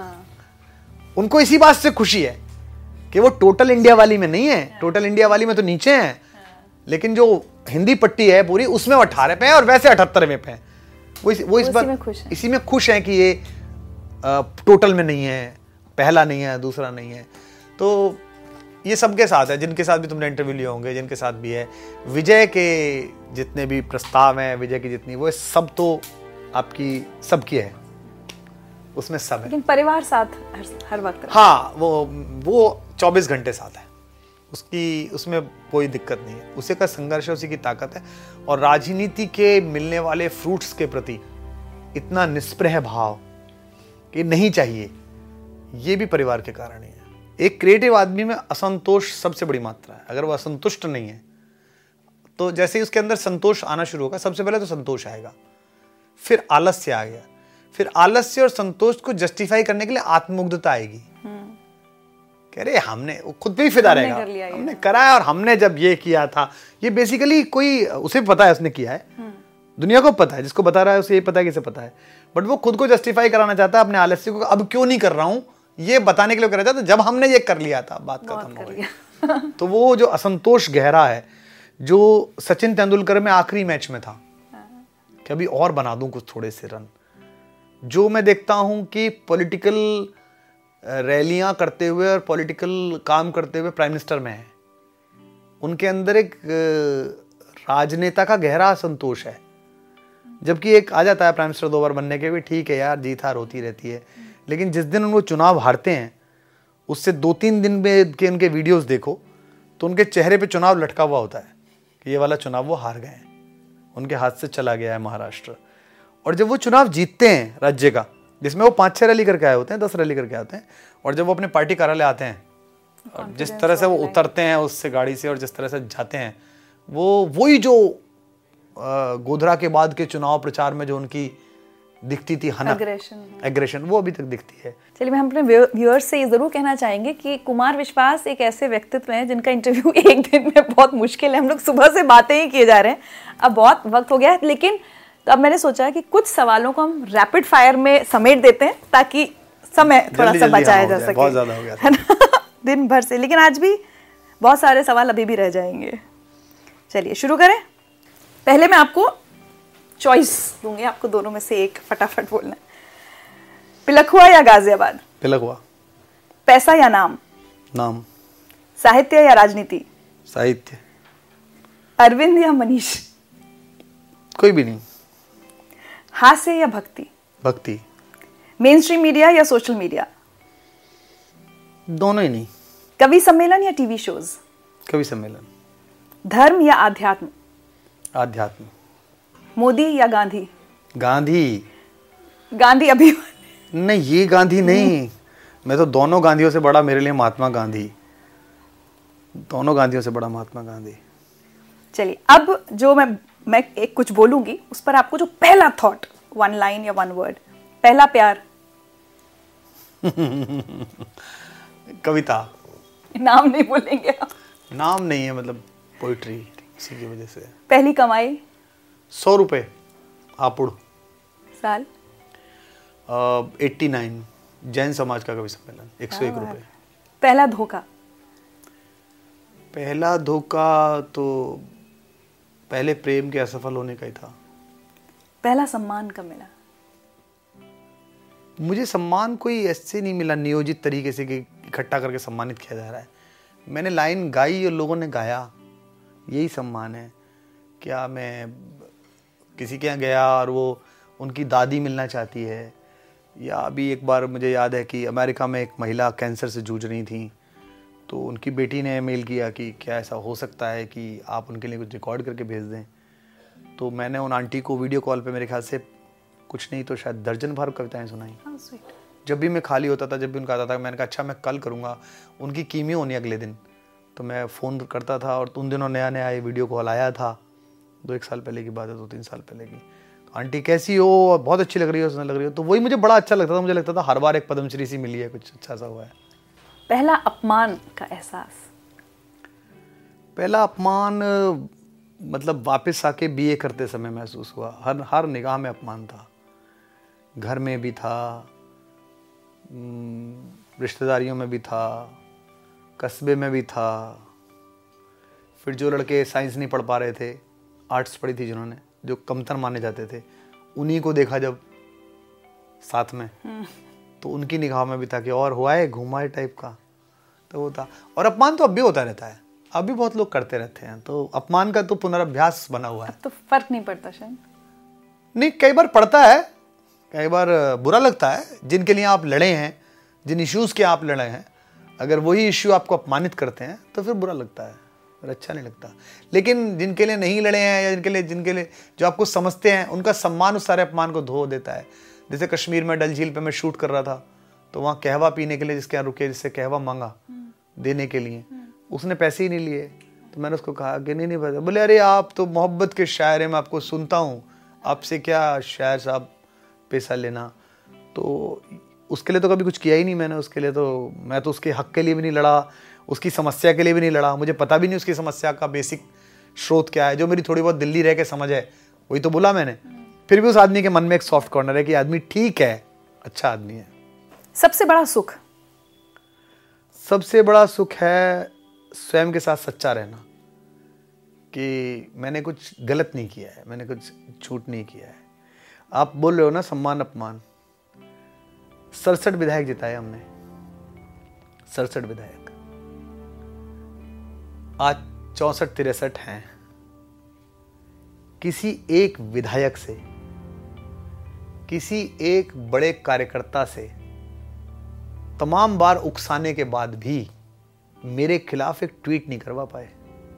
उनको इसी बात से खुशी है कि वो टोटल इंडिया वाली में नहीं है, टोटल इंडिया वाली में तो नीचे है, लेकिन जो हिंदी पट्टी है पूरी उसमें 18 पे है और वैसे 78वें पे है। वो इस बार इसी में खुश है कि ये टोटल में नहीं है, पहला नहीं है, दूसरा नहीं है। तो ये सबके साथ है, जिनके साथ भी तुमने इंटरव्यू लिए होंगे, जिनके साथ भी है। विजय के जितने भी प्रस्ताव हैं, विजय की जितनी, वो सब तो आपकी सबकी है, उसमें सब है। लेकिन परिवार साथ हर वक्त। हाँ, वो 24 घंटे साथ है, उसमें कोई दिक्कत नहीं है, उसी का संघर्ष है, उसी की ताकत है। और राजनीति के मिलने वाले फ्रूट्स के प्रति इतना निष्प्रह भाव कि नहीं चाहिए, ये भी परिवार के कारण ही है। एक क्रिएटिव आदमी में असंतोष सबसे बड़ी मात्रा है। अगर वो असंतुष्ट नहीं है तो जैसे ही उसके अंदर संतोष आना शुरू होगा, सबसे पहले तो संतोष आएगा, फिर आलस्य आ गया, फिर आलस्य और संतोष को जस्टिफाई करने के लिए आत्ममुग्धता आएगी। कह रहे हमने, वो खुद पे ही फिदा रहेगा, हमने करा है और हमने जब ये किया था। ये बेसिकली कोई, उसे पता है उसने किया है, दुनिया को पता है, जिसको बता रहा है उसे ये पता है किसे पता है, बट वो खुद को जस्टिफाई कराना चाहता है अपने आलस्य को, अब क्यों नहीं कर रहा हूं, ये बताने के लिए कर रहा था जब हमने ये कर लिया था, बात खत्म हो गई। तो वो जो असंतोष गहरा है, जो सचिन तेंदुलकर में आखिरी मैच में था कि अभी और बना दूं कुछ थोड़े से रन, जो मैं देखता हूं कि पॉलिटिकल रैलियां करते हुए और पॉलिटिकल काम करते हुए प्राइम मिनिस्टर में है, उनके अंदर एक राजनेता का गहरा असंतोष है। जबकि एक आ जाता है प्राइम मिनिस्टर 2 बार बनने के भी, ठीक है यार, जीत हार होती रहती है, लेकिन जिस दिन उनको चुनाव हारते हैं उससे 2-3 दिन में के उनके वीडियोस देखो तो उनके चेहरे पे चुनाव लटका हुआ होता है कि ये वाला चुनाव वो हार गए हैं, उनके हाथ से चला गया है महाराष्ट्र। और जब वो चुनाव जीतते हैं राज्य का, जिसमें वो 5-6 रैली करके आए होते हैं, 10 रैली करके आते हैं, और जब वो अपने पार्टी कार्यालय आते हैं और जिस तरह से वो उतरते हैं उससे गाड़ी से और जिस तरह से जाते हैं, वो वही जो गोधरा के बाद के चुनाव प्रचार में जो उनकी दिखती थी हनक, एग्रेशन, वो अभी तक दिखती है। चलिए, मैं अपने व्यूअर्स से ये जरूर कहना चाहेंगे कि कुमार विश्वास एक ऐसे व्यक्तित्व हैं जिनका इंटरव्यू एक दिन में बहुत मुश्किल है। हम लोग सुबह से बातें ही किए जा रहे हैं, अब बहुत वक्त हो गया है, लेकिन तो अब मैंने सोचा कि कुछ सवालों को हम रैपिड फायर में समेट देते हैं ताकि समय थोड़ा सा बचाया जा सके। बहुत ज्यादा हो गया है ना दिन भर से, लेकिन आज भी बहुत सारे सवाल अभी भी रह जाएंगे। चलिए शुरू करें। पहले मैं आपको चॉइस दूंगी, आपको दोनों में से एक फटाफट बोलना है। पिलखुआ या गाजियाबाद? पिलखुआ। पैसा या नाम? नाम। साहित्य या राजनीति? साहित्य। अरविंद या मनीष? कोई भी नहीं। हास्य या भक्ति? भक्ति। मेन स्ट्रीम मीडिया या सोशल मीडिया? दोनों ही नहीं। कवि सम्मेलन या टीवी शोज? कवि सम्मेलन। धर्म या आध्यात्म? आध्यात्म। मोदी या गांधी? गांधी। गांधी अभी नहीं, ये गांधी नहीं, मैं तो दोनों गांधियों से बड़ा मेरे लिए महात्मा गांधी, दोनों गांधियों से बड़ा महात्मा गांधी। चलिए, अब जो मैं एक कुछ बोलूंगी उस पर आपको जो पहला थॉट, 1 लाइन या 1 वर्ड। पहला प्यार? कविता। नाम नहीं बोलेंगे आप? नाम नहीं है, मतलब पोइट्री, इसी की वजह से। पहली कमाई? 100 रुपए आपुड़। साल? 89, जैन समाज का कवि सम्मेलन, 101 रुपए। पहला धोखा? पहला धोखा तो पहले प्रेम के असफल होने का ही था। पहला सम्मान कब मिला? मुझे सम्मान कोई ऐसे नहीं मिला नियोजित तरीके से कि इकट्ठा करके सम्मानित किया जा रहा है। मैंने लाइन गाई और लोगों ने गाया, यही सम्मान है। क्या मैं किसी के यहाँ गया और वो उनकी दादी मिलना चाहती है, या अभी एक बार मुझे याद है कि अमेरिका में एक महिला कैंसर से जूझ रही थी, तो उनकी बेटी ने मेल किया कि क्या ऐसा हो सकता है कि आप उनके लिए कुछ रिकॉर्ड करके भेज दें। तो मैंने उन आंटी को वीडियो कॉल पे मेरे ख्याल से कुछ नहीं तो शायद दर्जन भर कविताएं सुनाई। जब भी मैं खाली होता था, जब भी उनका आता था, मैंने कहा अच्छा मैं कल करूँगा। उनकी कीमियो होनी अगले दिन, तो मैं फ़ोन करता था और उन दिनों नया नया ये वीडियो कॉल आया था, 2-1 साल पहले की बात है, 2-3 साल पहले की। तो आंटी कैसी हो, बहुत अच्छी लग रही हो, सुंदर लग रही हो। तो वही मुझे बड़ा अच्छा लगता था, मुझे लगता था हर बार एक पद्मश्री सी मिली है, कुछ अच्छा सा हुआ है। पहला अपमान का एहसास? पहला अपमान मतलब वापस आके बीए करते समय महसूस हुआ। हर निगाह में अपमान था, घर में भी था, रिश्तेदारियों में भी था, कस्बे में भी था। फिर जो लड़के साइंस नहीं पढ़ पा रहे थे, आर्ट्स पढ़ी थी जिन्होंने, जो कमतर माने जाते थे, उन्हीं को देखा जब साथ में, तो उनकी निगाह में भी था कि और हुआ है घुमा है टाइप का, तो वो था। और अपमान तो अब भी होता रहता है, अभी बहुत लोग करते रहते हैं, तो अपमान का तो पुनर्अभ्यास बना हुआ है। अब तो फर्क नहीं पड़ता शायद? नहीं, कई बार पड़ता है, कई बार बुरा लगता है। जिनके लिए आप लड़े हैं, जिन इश्यूज के आप लड़े हैं, अगर वही इश्यू आपको अपमानित करते हैं तो फिर बुरा लगता है, फिर अच्छा नहीं लगता। लेकिन जिनके लिए नहीं लड़े हैं या जिनके लिए जो आपको समझते हैं, उनका सम्मान उस सारे अपमान को धो देता है। जैसे कश्मीर में डल झील पे मैं शूट कर रहा था, तो वहाँ कहवा पीने के लिए जिसके यहाँ रुके, जिससे कहवा मांगा देने के लिए, उसने पैसे ही नहीं लिए। तो मैंने उसको कहा कि नहीं पैसा। बोले अरे आप तो मोहब्बत के शायर हैं, मैं आपको सुनता हूँ, आपसे क्या शायर साहब पैसा लेना। तो उसके लिए तो कभी कुछ किया ही नहीं मैंने, उसके लिए तो मैं तो उसके हक के लिए भी नहीं लड़ा, उसकी समस्या के लिए भी नहीं लड़ा। मुझे पता भी नहीं उसकी समस्या का बेसिक स्रोत क्या है। जो मेरी थोड़ी बहुत दिल्ली रह के समझ है वही तो बोला मैंने। फिर भी उस आदमी के मन में एक सॉफ्ट कॉर्नर है कि आदमी ठीक है, अच्छा आदमी है। सबसे बड़ा सुख? सबसे बड़ा सुख है स्वयं के साथ सच्चा रहना, कि मैंने कुछ गलत नहीं किया है, मैंने कुछ झूठ नहीं किया है। आप बोल रहे हो ना सम्मान अपमान, 67 विधायक जिताए हमने, 67 विधायक, आज 64-63 हैं। किसी एक विधायक से, किसी एक बड़े कार्यकर्ता से तमाम बार उकसाने के बाद भी मेरे खिलाफ एक ट्वीट नहीं करवा पाए,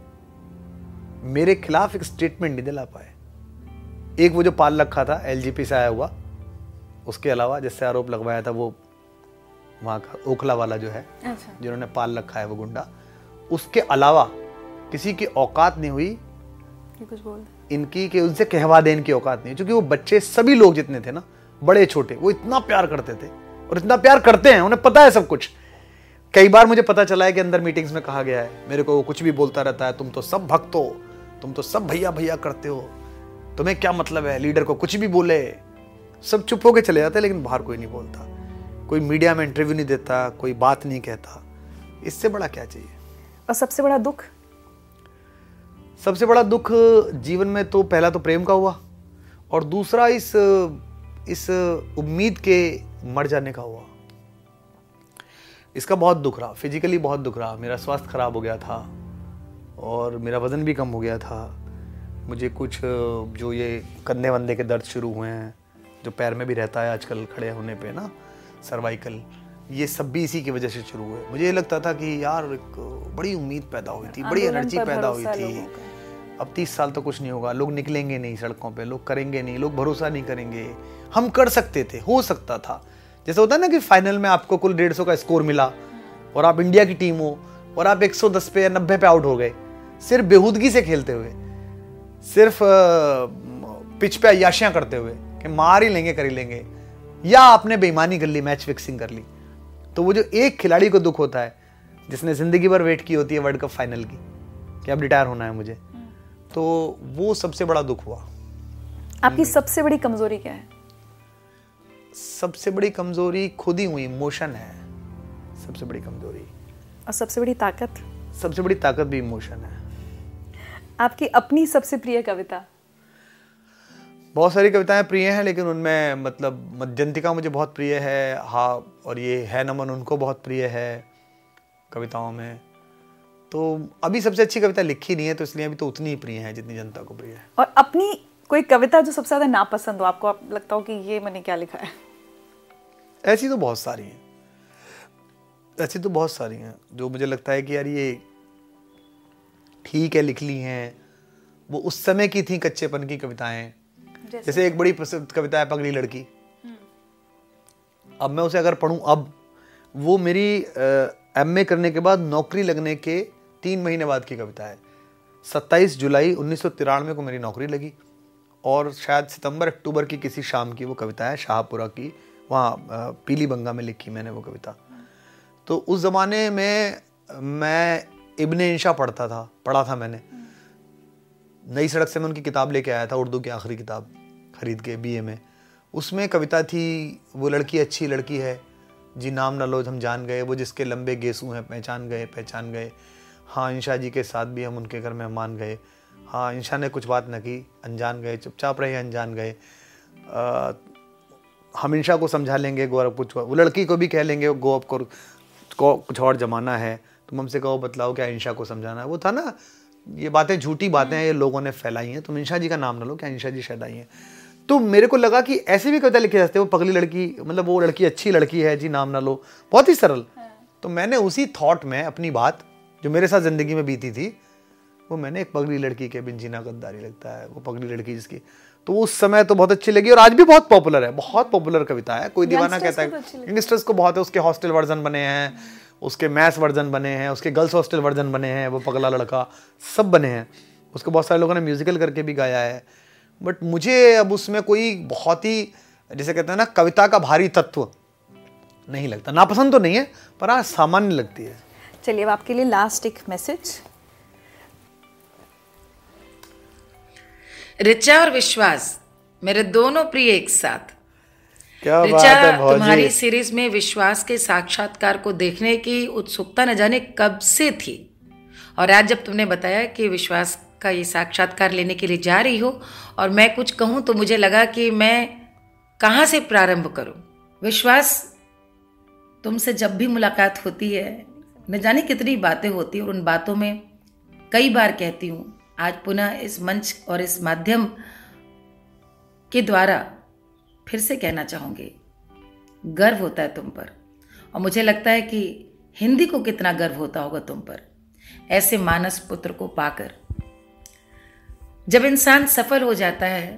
मेरे खिलाफ एक स्टेटमेंट नहीं दिला पाए। एक वो जो पाल रखा था एलजीपी से आया हुआ, उसके अलावा जिससे आरोप लगवाया था वो वहाँ का ओखला वाला जो है, अच्छा, जिन्होंने पाल रखा है वो गुंडा, उसके अलावा किसी की औकात नहीं हुई कुछ बोल इनकी कि उनसे कहवा दे, इनकी औकात नहीं। क्योंकि वो बच्चे सभी लोग जितने थे ना, बड़े छोटे, वो इतना प्यार करते थे और इतना प्यार करते हैं, उन्हें पता है सब कुछ। कई बार मुझे पता चला है कि अंदर मीटिंग्स में कहा गया है मेरे को, वो कुछ भी बोलता रहता है, तुम तो सब भक्त हो, तुम तो सब भैया भैया करते हो, तुम्हें क्या मतलब है लीडर को कुछ भी बोले। सब चुप होके चले जाते, लेकिन बाहर कोई नहीं बोलता, कोई मीडिया में इंटरव्यू नहीं देता, कोई बात नहीं कहता। इससे बड़ा क्या चाहिए? और सबसे बड़ा दुख? सबसे बड़ा दुख जीवन में तो पहला तो प्रेम का हुआ, और दूसरा इस उम्मीद के मर जाने का हुआ। इसका बहुत दुख रहा, फिजिकली बहुत दुख रहा। मेरा स्वास्थ्य खराब हो गया था और मेरा वजन भी कम हो गया था। मुझे कुछ जो ये कंधे वंधे के दर्द शुरू हुए हैं, जो पैर में भी रहता है आजकल खड़े होने पे ना, सर्वाइकल, ये सब भी इसी की वजह से शुरू हुए। मुझे ये लगता था कि यार एक बड़ी उम्मीद पैदा हुई थी, बड़ी एनर्जी पैदा हुई थी, अब 30 साल तो कुछ नहीं होगा, लोग निकलेंगे नहीं सड़कों पे, लोग करेंगे नहीं, लोग भरोसा नहीं करेंगे, हम कर सकते थे, हो सकता था। जैसे होता है ना कि फाइनल में आपको कुल 150 का स्कोर मिला और आप इंडिया की टीम हो और आप 110 पे या 90 पे आउट हो गए, सिर्फ बेहूदगी से खेलते हुए, सिर्फ पिच पे अय्याशियां करते हुए कि मार ही लेंगे, कर ही लेंगे, या आपने बेईमानी कर ली, मैच फिक्सिंग कर ली। तो वो जो एक खिलाड़ी को दुख होता है जिसने जिंदगी भर वेट की होती है वर्ल्ड कप फाइनल की कि अब रिटायर होना है मुझे, तो वो सबसे बड़ा दुख हुआ। आपकी सबसे बड़ी कमजोरी क्या है? सबसे बड़ी कमजोरी खुद ही हुई, इमोशन है सबसे बड़ी कमजोरी। और सबसे बड़ी ताकत? सबसे बड़ी ताकत भी इमोशन है। आपकी अपनी सबसे प्रिय कविता? बहुत सारी कविताएं प्रिय हैं, लेकिन उनमें मतलब मध्यंतिका मुझे बहुत प्रिय है, हाँ, और ये है नमन उनको बहुत प्रिय है कविताओं में। तो अभी सबसे अच्छी कविता लिखी नहीं है, तो इसलिए अभी तो उतनी ही प्रिय है जितनी जनता को प्रिय है। और अपनी कोई कविता जो सबसे ज्यादा नापसंद हो आपको, आप लगता हो कि ये मैंने क्या लिखा है? ऐसी तो बहुत सारी हैं, ऐसी तो बहुत सारी हैं जो मुझे लगता है कि यार ये ठीक है लिख ली हैं, वो उस समय की थी कच्चेपन की कविताएं। जैसे एक बड़ी प्रसिद्ध कविता है पगली लड़की, अब मैं उसे अगर पढ़ूं, अब वो मेरी एमए करने के बाद नौकरी लगने के 3 महीने बाद की कविता है। 27 जुलाई 1993 को मेरी नौकरी लगी और शायद सितंबर अक्टूबर की किसी शाम की वो कविता है, शाहपुरा की, वहाँ पीली बंगा में लिखी मैंने वो कविता। तो उस ज़माने में मैं इब्ने इंशा पढ़ा था मैंने। नई सड़क से मैं उनकी किताब लेके आया था, उर्दू की आखिरी किताब खरीद के बीए में। उसमें कविता थी, वो लड़की अच्छी लड़की है जी नाम न लो हम जान गए, वो जिसके लंबे गेसू हैं पहचान गए। हाँ इंशा जी के साथ भी हम उनके घर मेहमान गए। हाँ इंशा ने कुछ बात न की, अनजान गए, चुपचाप रहे अनजान गए। हम इंशा को समझा लेंगे, गोरखपुर वो लड़की को भी कह लेंगे गो अप को कुछ और जमाना है, तुम हमसे कहो बतलाओ क्या इंशा को समझाना है। वो था ना, ये बातें झूठी बातें हैं, ये लोगों ने फैलाई हैं, तुम इंशा जी का नाम न लो, क्या इंशा जी शायद आई हैं। तो मेरे को लगा कि ऐसी भी कविता लिखी जा सकती है, वो पगली लड़की, मतलब वो लड़की अच्छी लड़की है जी नाम ना लो, बहुत ही सरल। तो मैंने उसी थॉट में अपनी बात जो मेरे साथ जिंदगी में बीती थी, वो मैंने एक पगली लड़की के बिन जीना गद्दारी लगता है, वो पगली लड़की जिसकी, तो उस समय तो बहुत अच्छी लगी और आज भी बहुत पॉपुलर है, बहुत पॉपुलर कविता है। कोई दीवाना कहता है, यंगस्टर्स को बहुत है, उसके हॉस्टल वर्जन बने हैं, उसके मैथ्स वर्जन बने हैं, उसके गर्ल्स हॉस्टल वर्जन बने हैं, वो पगला लड़का सब बने हैं, उसको बहुत सारे लोगों ने म्यूजिकल करके भी गाया है। बट मुझे अब उसमें कोई बहुत ही, जैसे कहते हैं ना, कविता का भारी तत्व नहीं लगता। नापसंद तो नहीं है, पर हाँ सामान्य लगती है। चलिए अब आपके लिए लास्ट एक मैसेज। ऋचा और विश्वास मेरे दोनों प्रिय एक साथ। क्या ऋचा, बात है भौजी। तुम्हारी सीरीज में विश्वास के साक्षात्कार को देखने की उत्सुकता न जाने कब से थी, और आज जब तुमने बताया कि विश्वास का ये साक्षात्कार लेने के लिए जा रही हो और मैं कुछ कहूं, तो मुझे लगा कि मैं कहां से प्रारंभ करूं। विश्वास, तुमसे जब भी मुलाकात होती है न जाने कितनी बातें होती हैं, और उन बातों में कई बार कहती हूं, आज पुनः इस मंच और इस माध्यम के द्वारा फिर से कहना चाहूंगी, गर्व होता है तुम पर। और मुझे लगता है कि हिंदी को कितना गर्व होता होगा तुम पर, ऐसे मानस पुत्र को पाकर। जब इंसान सफल हो जाता है,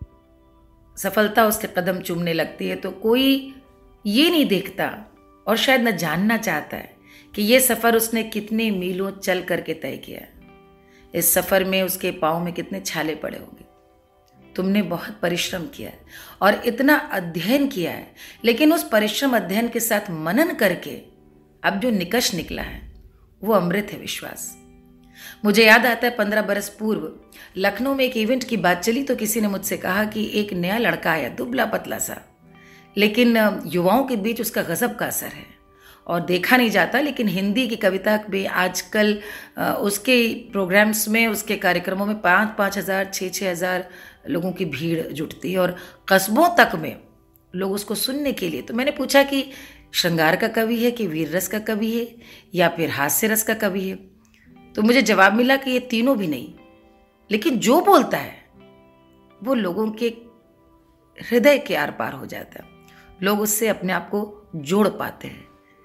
सफलता उसके कदम चूमने लगती है, तो कोई ये नहीं देखता और शायद न जानना चाहता है कि ये सफ़र उसने कितने मीलों चल करके तय किया। इस सफ़र में उसके पाँव में कितने छाले पड़े होंगे। तुमने बहुत परिश्रम किया है और इतना अध्ययन किया है, लेकिन उस परिश्रम अध्ययन के साथ मनन करके अब जो निकष निकला है वो अमृत है विश्वास। मुझे याद आता है 15 बरस पूर्व लखनऊ में एक इवेंट की बात चली, तो किसी ने मुझसे कहा कि एक नया लड़का आया, दुबला पतला सा, लेकिन युवाओं के बीच उसका गजब का असर है और देखा नहीं जाता। लेकिन हिंदी की कविता में आजकल उसके प्रोग्राम्स में, उसके कार्यक्रमों में 5-5 हज़ार 6-6 हज़ार लोगों की भीड़ जुटती है और कस्बों तक में लोग उसको सुनने के लिए। तो मैंने पूछा कि श्रृंगार का कवि है कि वीर रस का कवि है या फिर हास्य रस का कवि है, तो मुझे जवाब मिला कि ये तीनों भी नहीं, लेकिन जो बोलता है वो लोगों के हृदय के आर पार हो जाता है, लोग उससे अपने आप को जोड़ पाते हैं।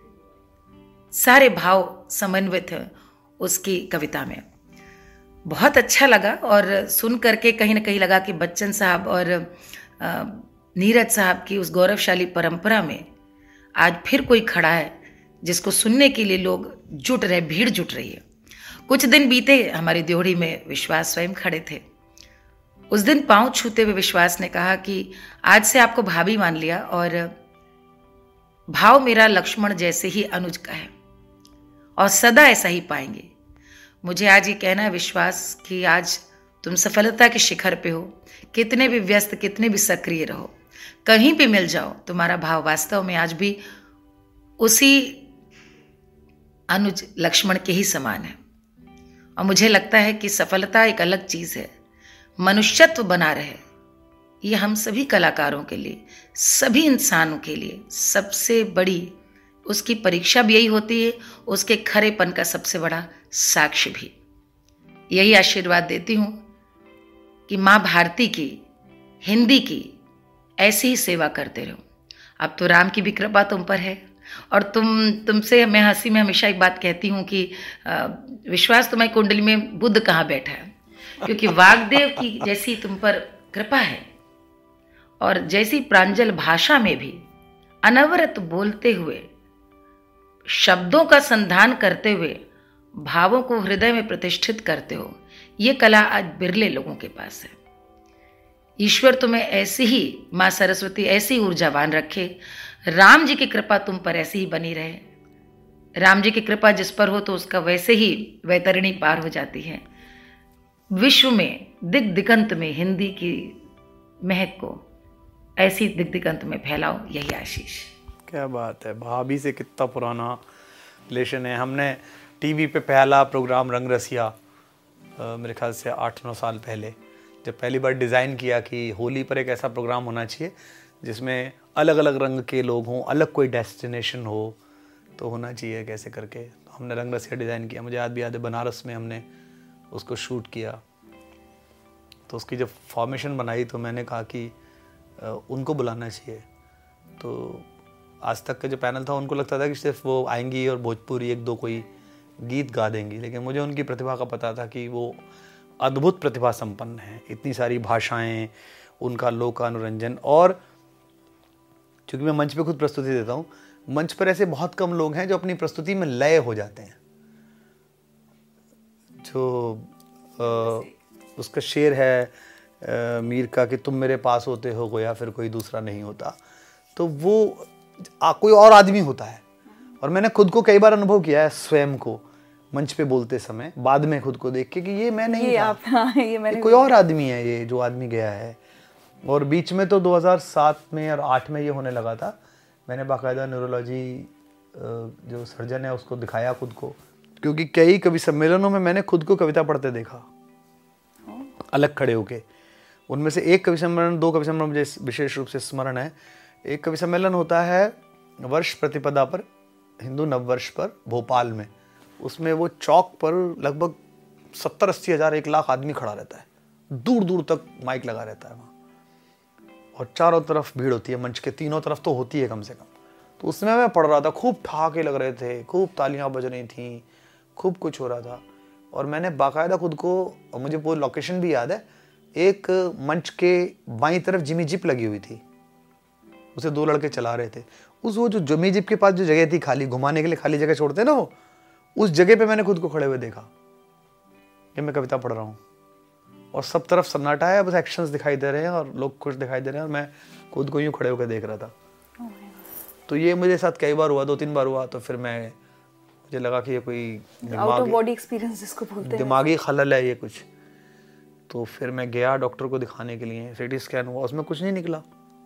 सारे भाव समन्वित हैं उसकी कविता में। बहुत अच्छा लगा और सुन करके कहीं ना कहीं लगा कि बच्चन साहब और नीरज साहब की उस गौरवशाली परंपरा में आज फिर कोई खड़ा है जिसको सुनने के लिए लोग जुट रहे, भीड़ जुट रही है। कुछ दिन बीते, हमारी द्योड़ी में विश्वास स्वयं खड़े थे। उस दिन पांव छूते हुए विश्वास ने कहा कि आज से आपको भाभी मान लिया और भाव मेरा लक्ष्मण जैसे ही अनुज का है और सदा ऐसा ही पाएंगे। मुझे आज ये कहना है विश्वास कि आज तुम सफलता के शिखर पे हो, कितने भी व्यस्त, कितने भी सक्रिय रहो, कहीं भी मिल जाओ, तुम्हारा भाव वास्तव में आज भी उसी अनुज लक्ष्मण के ही समान है। और मुझे लगता है कि सफलता एक अलग चीज है, मनुष्यत्व बना रहे, ये हम सभी कलाकारों के लिए, सभी इंसानों के लिए सबसे बड़ी उसकी परीक्षा भी यही होती है। उसके खरेपन का सबसे बड़ा साक्ष्य भी। यही आशीर्वाद देती हूँ कि माँ भारती की, हिंदी की ऐसी ही सेवा करते रहो। अब तो राम की भी कृपा तुम पर है, और तुमसे मैं हंसी में हमेशा एक बात कहती हूँ कि विश्वास, तुम्हारी कुंडली में बुध कहाँ बैठा है, क्योंकि वाग्देव की जैसी तुम पर कृपा है, और जैसी प्रांजल भाषा में भी अनवरत बोलते हुए, शब्दों का संधान करते हुए भावों को हृदय में प्रतिष्ठित करते हो, ये कला आज बिरले लोगों के पास है। ईश्वर तुम्हें ऐसी ही, माँ सरस्वती ऐसी ऊर्जावान रखे। राम जी की कृपा तुम पर ऐसी ही बनी रहे। राम जी की कृपा जिस पर हो तो उसका वैसे ही वैतरणी पार हो जाती है। विश्व में दिग दिगंत में हिंदी की महक को ऐसी दिग दिगंत में फैलाओ, यही आशीष। क्या बात है, भाभी से कितना पुराना रिलेशन है। हमने टीवी पे पहला प्रोग्राम रंग रसिया मेरे ख्याल से 8-9 साल पहले, जब पहली बार डिज़ाइन किया कि होली पर एक ऐसा प्रोग्राम होना चाहिए जिसमें अलग अलग रंग के लोग हों, अलग कोई डेस्टिनेशन हो तो होना चाहिए कैसे करके। तो हमने रंग रसिया डिज़ाइन किया। मुझे याद है बनारस में हमने उसको शूट किया। तो उसकी जब फॉर्मेशन बनाई तो मैंने कहा कि उनको बुलाना चाहिए। तो आज तक का जो पैनल था उनको लगता था कि सिर्फ वो आएंगी और भोजपुरी 1-2 कोई गीत गा देंगी, लेकिन मुझे उनकी प्रतिभा का पता था कि वो अद्भुत प्रतिभा संपन्न है। इतनी सारी भाषाएं, उनका लोकानुरंजन, और चूँकि मैं मंच पे खुद प्रस्तुति देता हूँ, मंच पर ऐसे बहुत कम लोग हैं जो अपनी प्रस्तुति में लय हो जाते हैं। जो उसका शेर है मीर का कि तुम मेरे पास होते हो गोया फिर कोई दूसरा नहीं होता, तो वो कोई और आदमी होता है। और मैंने खुद को कई बार अनुभव किया है स्वयं को मंच पे बोलते समय, बाद में खुद को देख के कि ये मैं नहीं ये था, आप, हाँ, ये कोई और आदमी है, ये जो आदमी गया है। और बीच में तो 2007 में और 8 में ये होने लगा था। मैंने बाकायदा न्यूरोलॉजी जो सर्जन है उसको दिखाया खुद को, क्योंकि कई कवि सम्मेलनों में मैंने खुद को कविता पढ़ते देखा अलग खड़े होके। उनमें से एक कवि सम्मेलन, 2 कवि सम्मेलन मुझे विशेष रूप से स्मरण है। एक कवि सम्मेलन होता है वर्ष प्रतिपदा पर, हिंदू नववर्ष पर भोपाल में। उसमें वो चौक पर लगभग 70-80 हज़ार 1 लाख आदमी खड़ा रहता है, दूर दूर तक माइक लगा रहता है वहाँ, और चारों तरफ भीड़ होती है, मंच के तीनों तरफ तो होती है कम से कम। तो उसमें मैं पढ़ रहा था, खूब ठहाके लग रहे थे, खूब तालियां बज रही थी, खूब कुछ हो रहा था। और मैंने बाकायदा खुद को, और मुझे वो लोकेशन भी याद है, एक मंच के बाईं तरफ जिमी जिप लगी हुई थी, उसे 2 लड़के चला रहे थे। वो जो जिमी जिप के पास जो जगह थी खाली, घुमाने के लिए खाली जगह छोड़ते ना वो, उस जगह पे मैंने खुद को खड़े हुए देखा कि मैं कविता पढ़ रहा हूँ, और सब तरफ सन्नाटा है, बस एक्शंस दिखाई दे रहे हैं और लोग खुश दिखाई दे रहे हैं, और मैं खुद को यूँ खड़े होकर देख रहा था। तो ये मुझे साथ कई बार हुआ, 2-3 बार हुआ। तो फिर मुझे लगा कि ये कोई आउट ऑफ बॉडी एक्सपीरियंस जिसको बोलते हैं, दिमागी खलल है ये कुछ। तो फिर मैं गया डॉक्टर को दिखाने के लिए, सीटी स्कैन हुआ, उसमें कुछ नहीं निकला।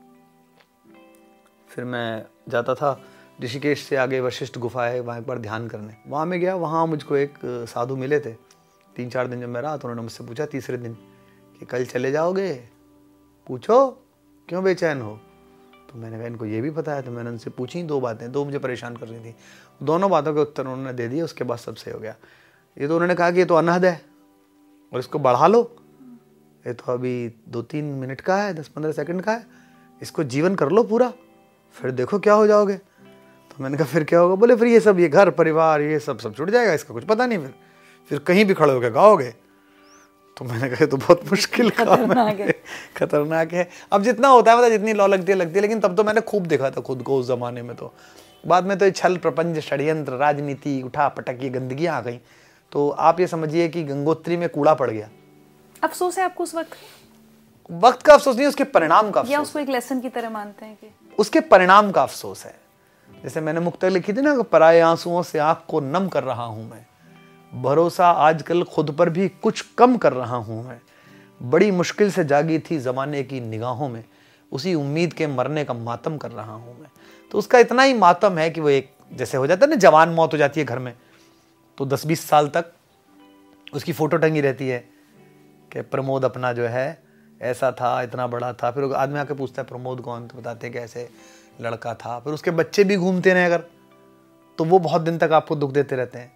फिर मैं जाता था ऋषिकेश से आगे वशिष्ठ गुफा है, वहाँ एक बार ध्यान करने, वहाँ मैं गया। वहाँ मुझको एक साधु मिले थे। 3-4 दिन जब मैं रहा तो उन्होंने मुझसे पूछा तीसरे दिन कि कल चले जाओगे, पूछो क्यों बेचैन हो। तो मैंने कहा इनको ये भी पता है। तो मैंने उनसे पूछी 2 बातें, 2 मुझे परेशान कर रही थी। दोनों बातों के उत्तर उन्होंने दे दिए, उसके बाद सब सही हो गया। ये तो उन्होंने कहा कि ये तो अनहद है और इसको बढ़ा लो, ये तो अभी 2-3 मिनट का है, 10-15 सेकंड का है, इसको जीवन कर लो पूरा, फिर देखो क्या हो जाओगे। तो मैंने कहा फिर क्या होगा। बोले फिर ये सब, ये घर परिवार ये सब छूट जाएगा, इसका कुछ पता नहीं, फिर कहीं भी खड़े होकर गाओगे। तो मैंने कहा तो बहुत मुश्किल काम है, खतरनाक है। अब जितना होता है मतलब जितनी लॉ लगती है, लेकिन तब तो मैंने खूब देखा था खुद को उस जमाने में। तो बाद में तो ये छल प्रपंच, षड्यंत्र, राजनीति, उठा पटक, ये गंदगियाँ आ गई। तो आप ये समझिए कि गंगोत्री में कूड़ा पड़ गया। अफसोस है आपको उस वक्त का अफसोस नहीं, उसके परिणाम का अफसोस, या उसको एक लेसन की तरह मानते हैं कि उसके परिणाम का अफसोस है। जैसे मैंने मुक्तक लिखी थी ना, पराये आंसुओं से आंख को नम कर रहा हूं मैं, भरोसा आजकल खुद पर भी कुछ कम कर रहा हूं मैं, बड़ी मुश्किल से जागी थी जमाने की निगाहों में, उसी उम्मीद के मरने का मातम कर रहा हूं मैं। तो उसका इतना ही मातम है कि वो एक जैसे हो जाता है ना, जवान मौत हो जाती है घर में, तो 10-20 साल तक उसकी फोटो टंगी रहती है कि प्रमोद अपना जो है ऐसा था, इतना बड़ा था। फिर आदमी आके पूछता है प्रमोद कौन, तो बताते हैं कि ऐसे लड़का था। फिर उसके बच्चे भी घूमते रहे अगर, तो वो बहुत दिन तक आपको दुख देते रहते हैं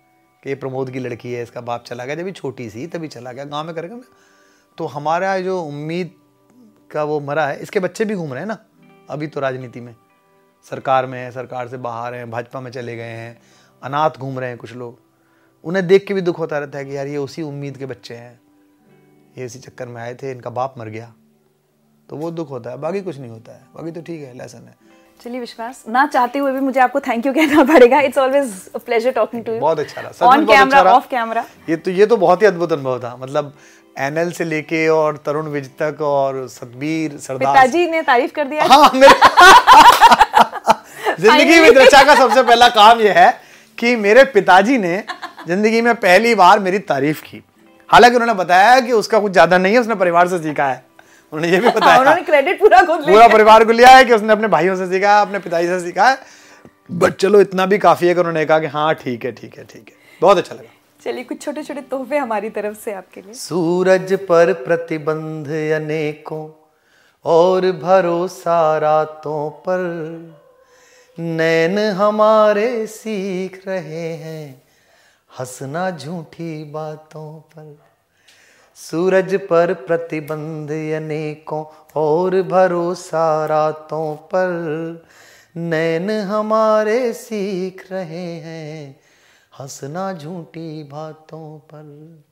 कि ये प्रमोद की लड़की है, इसका बाप चला गया, जब ये छोटी सी तभी चला गया, गांव में करेगा। तो हमारा जो उम्मीद का वो मरा है। इसके बच्चे भी घूम रहे हैं ना अभी तो राजनीति में, सरकार में है, सरकार से बाहर हैं, भाजपा में चले गए हैं, अनाथ घूम रहे हैं कुछ लोग। उन्हें देख के भी दुख होता रहता है कि यार ये उसी उम्मीद के बच्चे हैं, ये इसी चक्कर में आए थे, इनका बाप मर गया, तो वो दुख होता है, बाकी कुछ नहीं होता है, बाकी तो ठीक है, लेसन है। चलिए विश्वास, ना चाहते हुए भी मुझे आपको थैंक यू कहना पड़ेगा। It's always a pleasure talking to you. बहुत अच्छा रहा, ऑन कैमरा, ऑफ कैमरा। ये तो बहुत ही अद्भुत अनुभव था। मतलब एनएल से लेके और तरुण विज तक और सतबीर सरदार, पिताजी ने तारीफ कर दिया। हाँ, जिंदगी में दृचा का सबसे पहला काम यह है कि मेरे पिताजी ने जिंदगी में पहली बार मेरी तारीफ की। हालांकि उन्होंने बताया कि उसका कुछ ज्यादा नहीं है, उसने परिवार से सीखा है। उन्होंने ये भी बताया, उन्होंने क्रेडिट पूरा परिवार को लिया है कि उसने अपने भाइयों से सीखा है, अपने पिताजी से सीखा है। बट चलो इतना भी काफी है कि उन्होंने कहा कि हाँ ठीक है ठीक है ठीक है, बहुत अच्छा लगा। चलिए कुछ छोटे छोटे तोहफे हमारी तरफ से आपके लिए। सूरज पर प्रतिबंध अनेकों और भरोसा रातों पर, नैन हमारे सीख रहे हैं हंसना झूठी बातों पर। सूरज पर प्रतिबंध अनेकों और भरोसा रातों पर, नैन हमारे सीख रहे हैं हंसना झूठी बातों पर।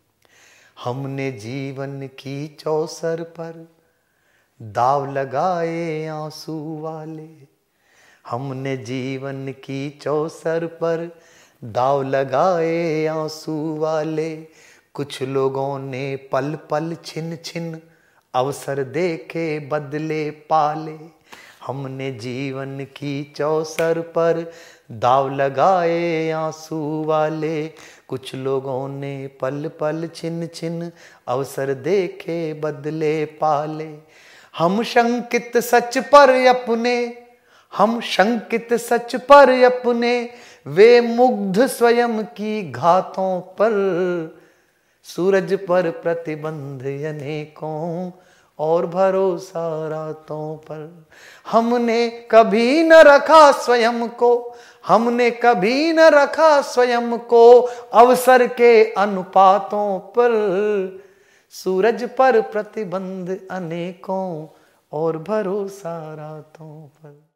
हमने जीवन की चौसर पर दाव लगाए आंसू वाले, हमने जीवन की चौसर पर दाव लगाए आंसू वाले। कुछ लोगों ने पल पल छिन छिन अवसर देके बदले पाले। हमने जीवन की चौसर पर दाव लगाए आंसू वाले। कुछ लोगों ने पल पल छिन छिन अवसर देके बदले पाले। हम शंकित सच पर अपने, हम शंकित सच पर अपने, वे मुग्ध स्वयं की घातों पर। सूरज पर प्रतिबंध अनेकों और भरोसा रातों पर। हमने कभी न रखा स्वयं को, हमने कभी न रखा स्वयं को अवसर के अनुपातों पर। सूरज पर प्रतिबंध अनेकों और भरोसा रातों पर।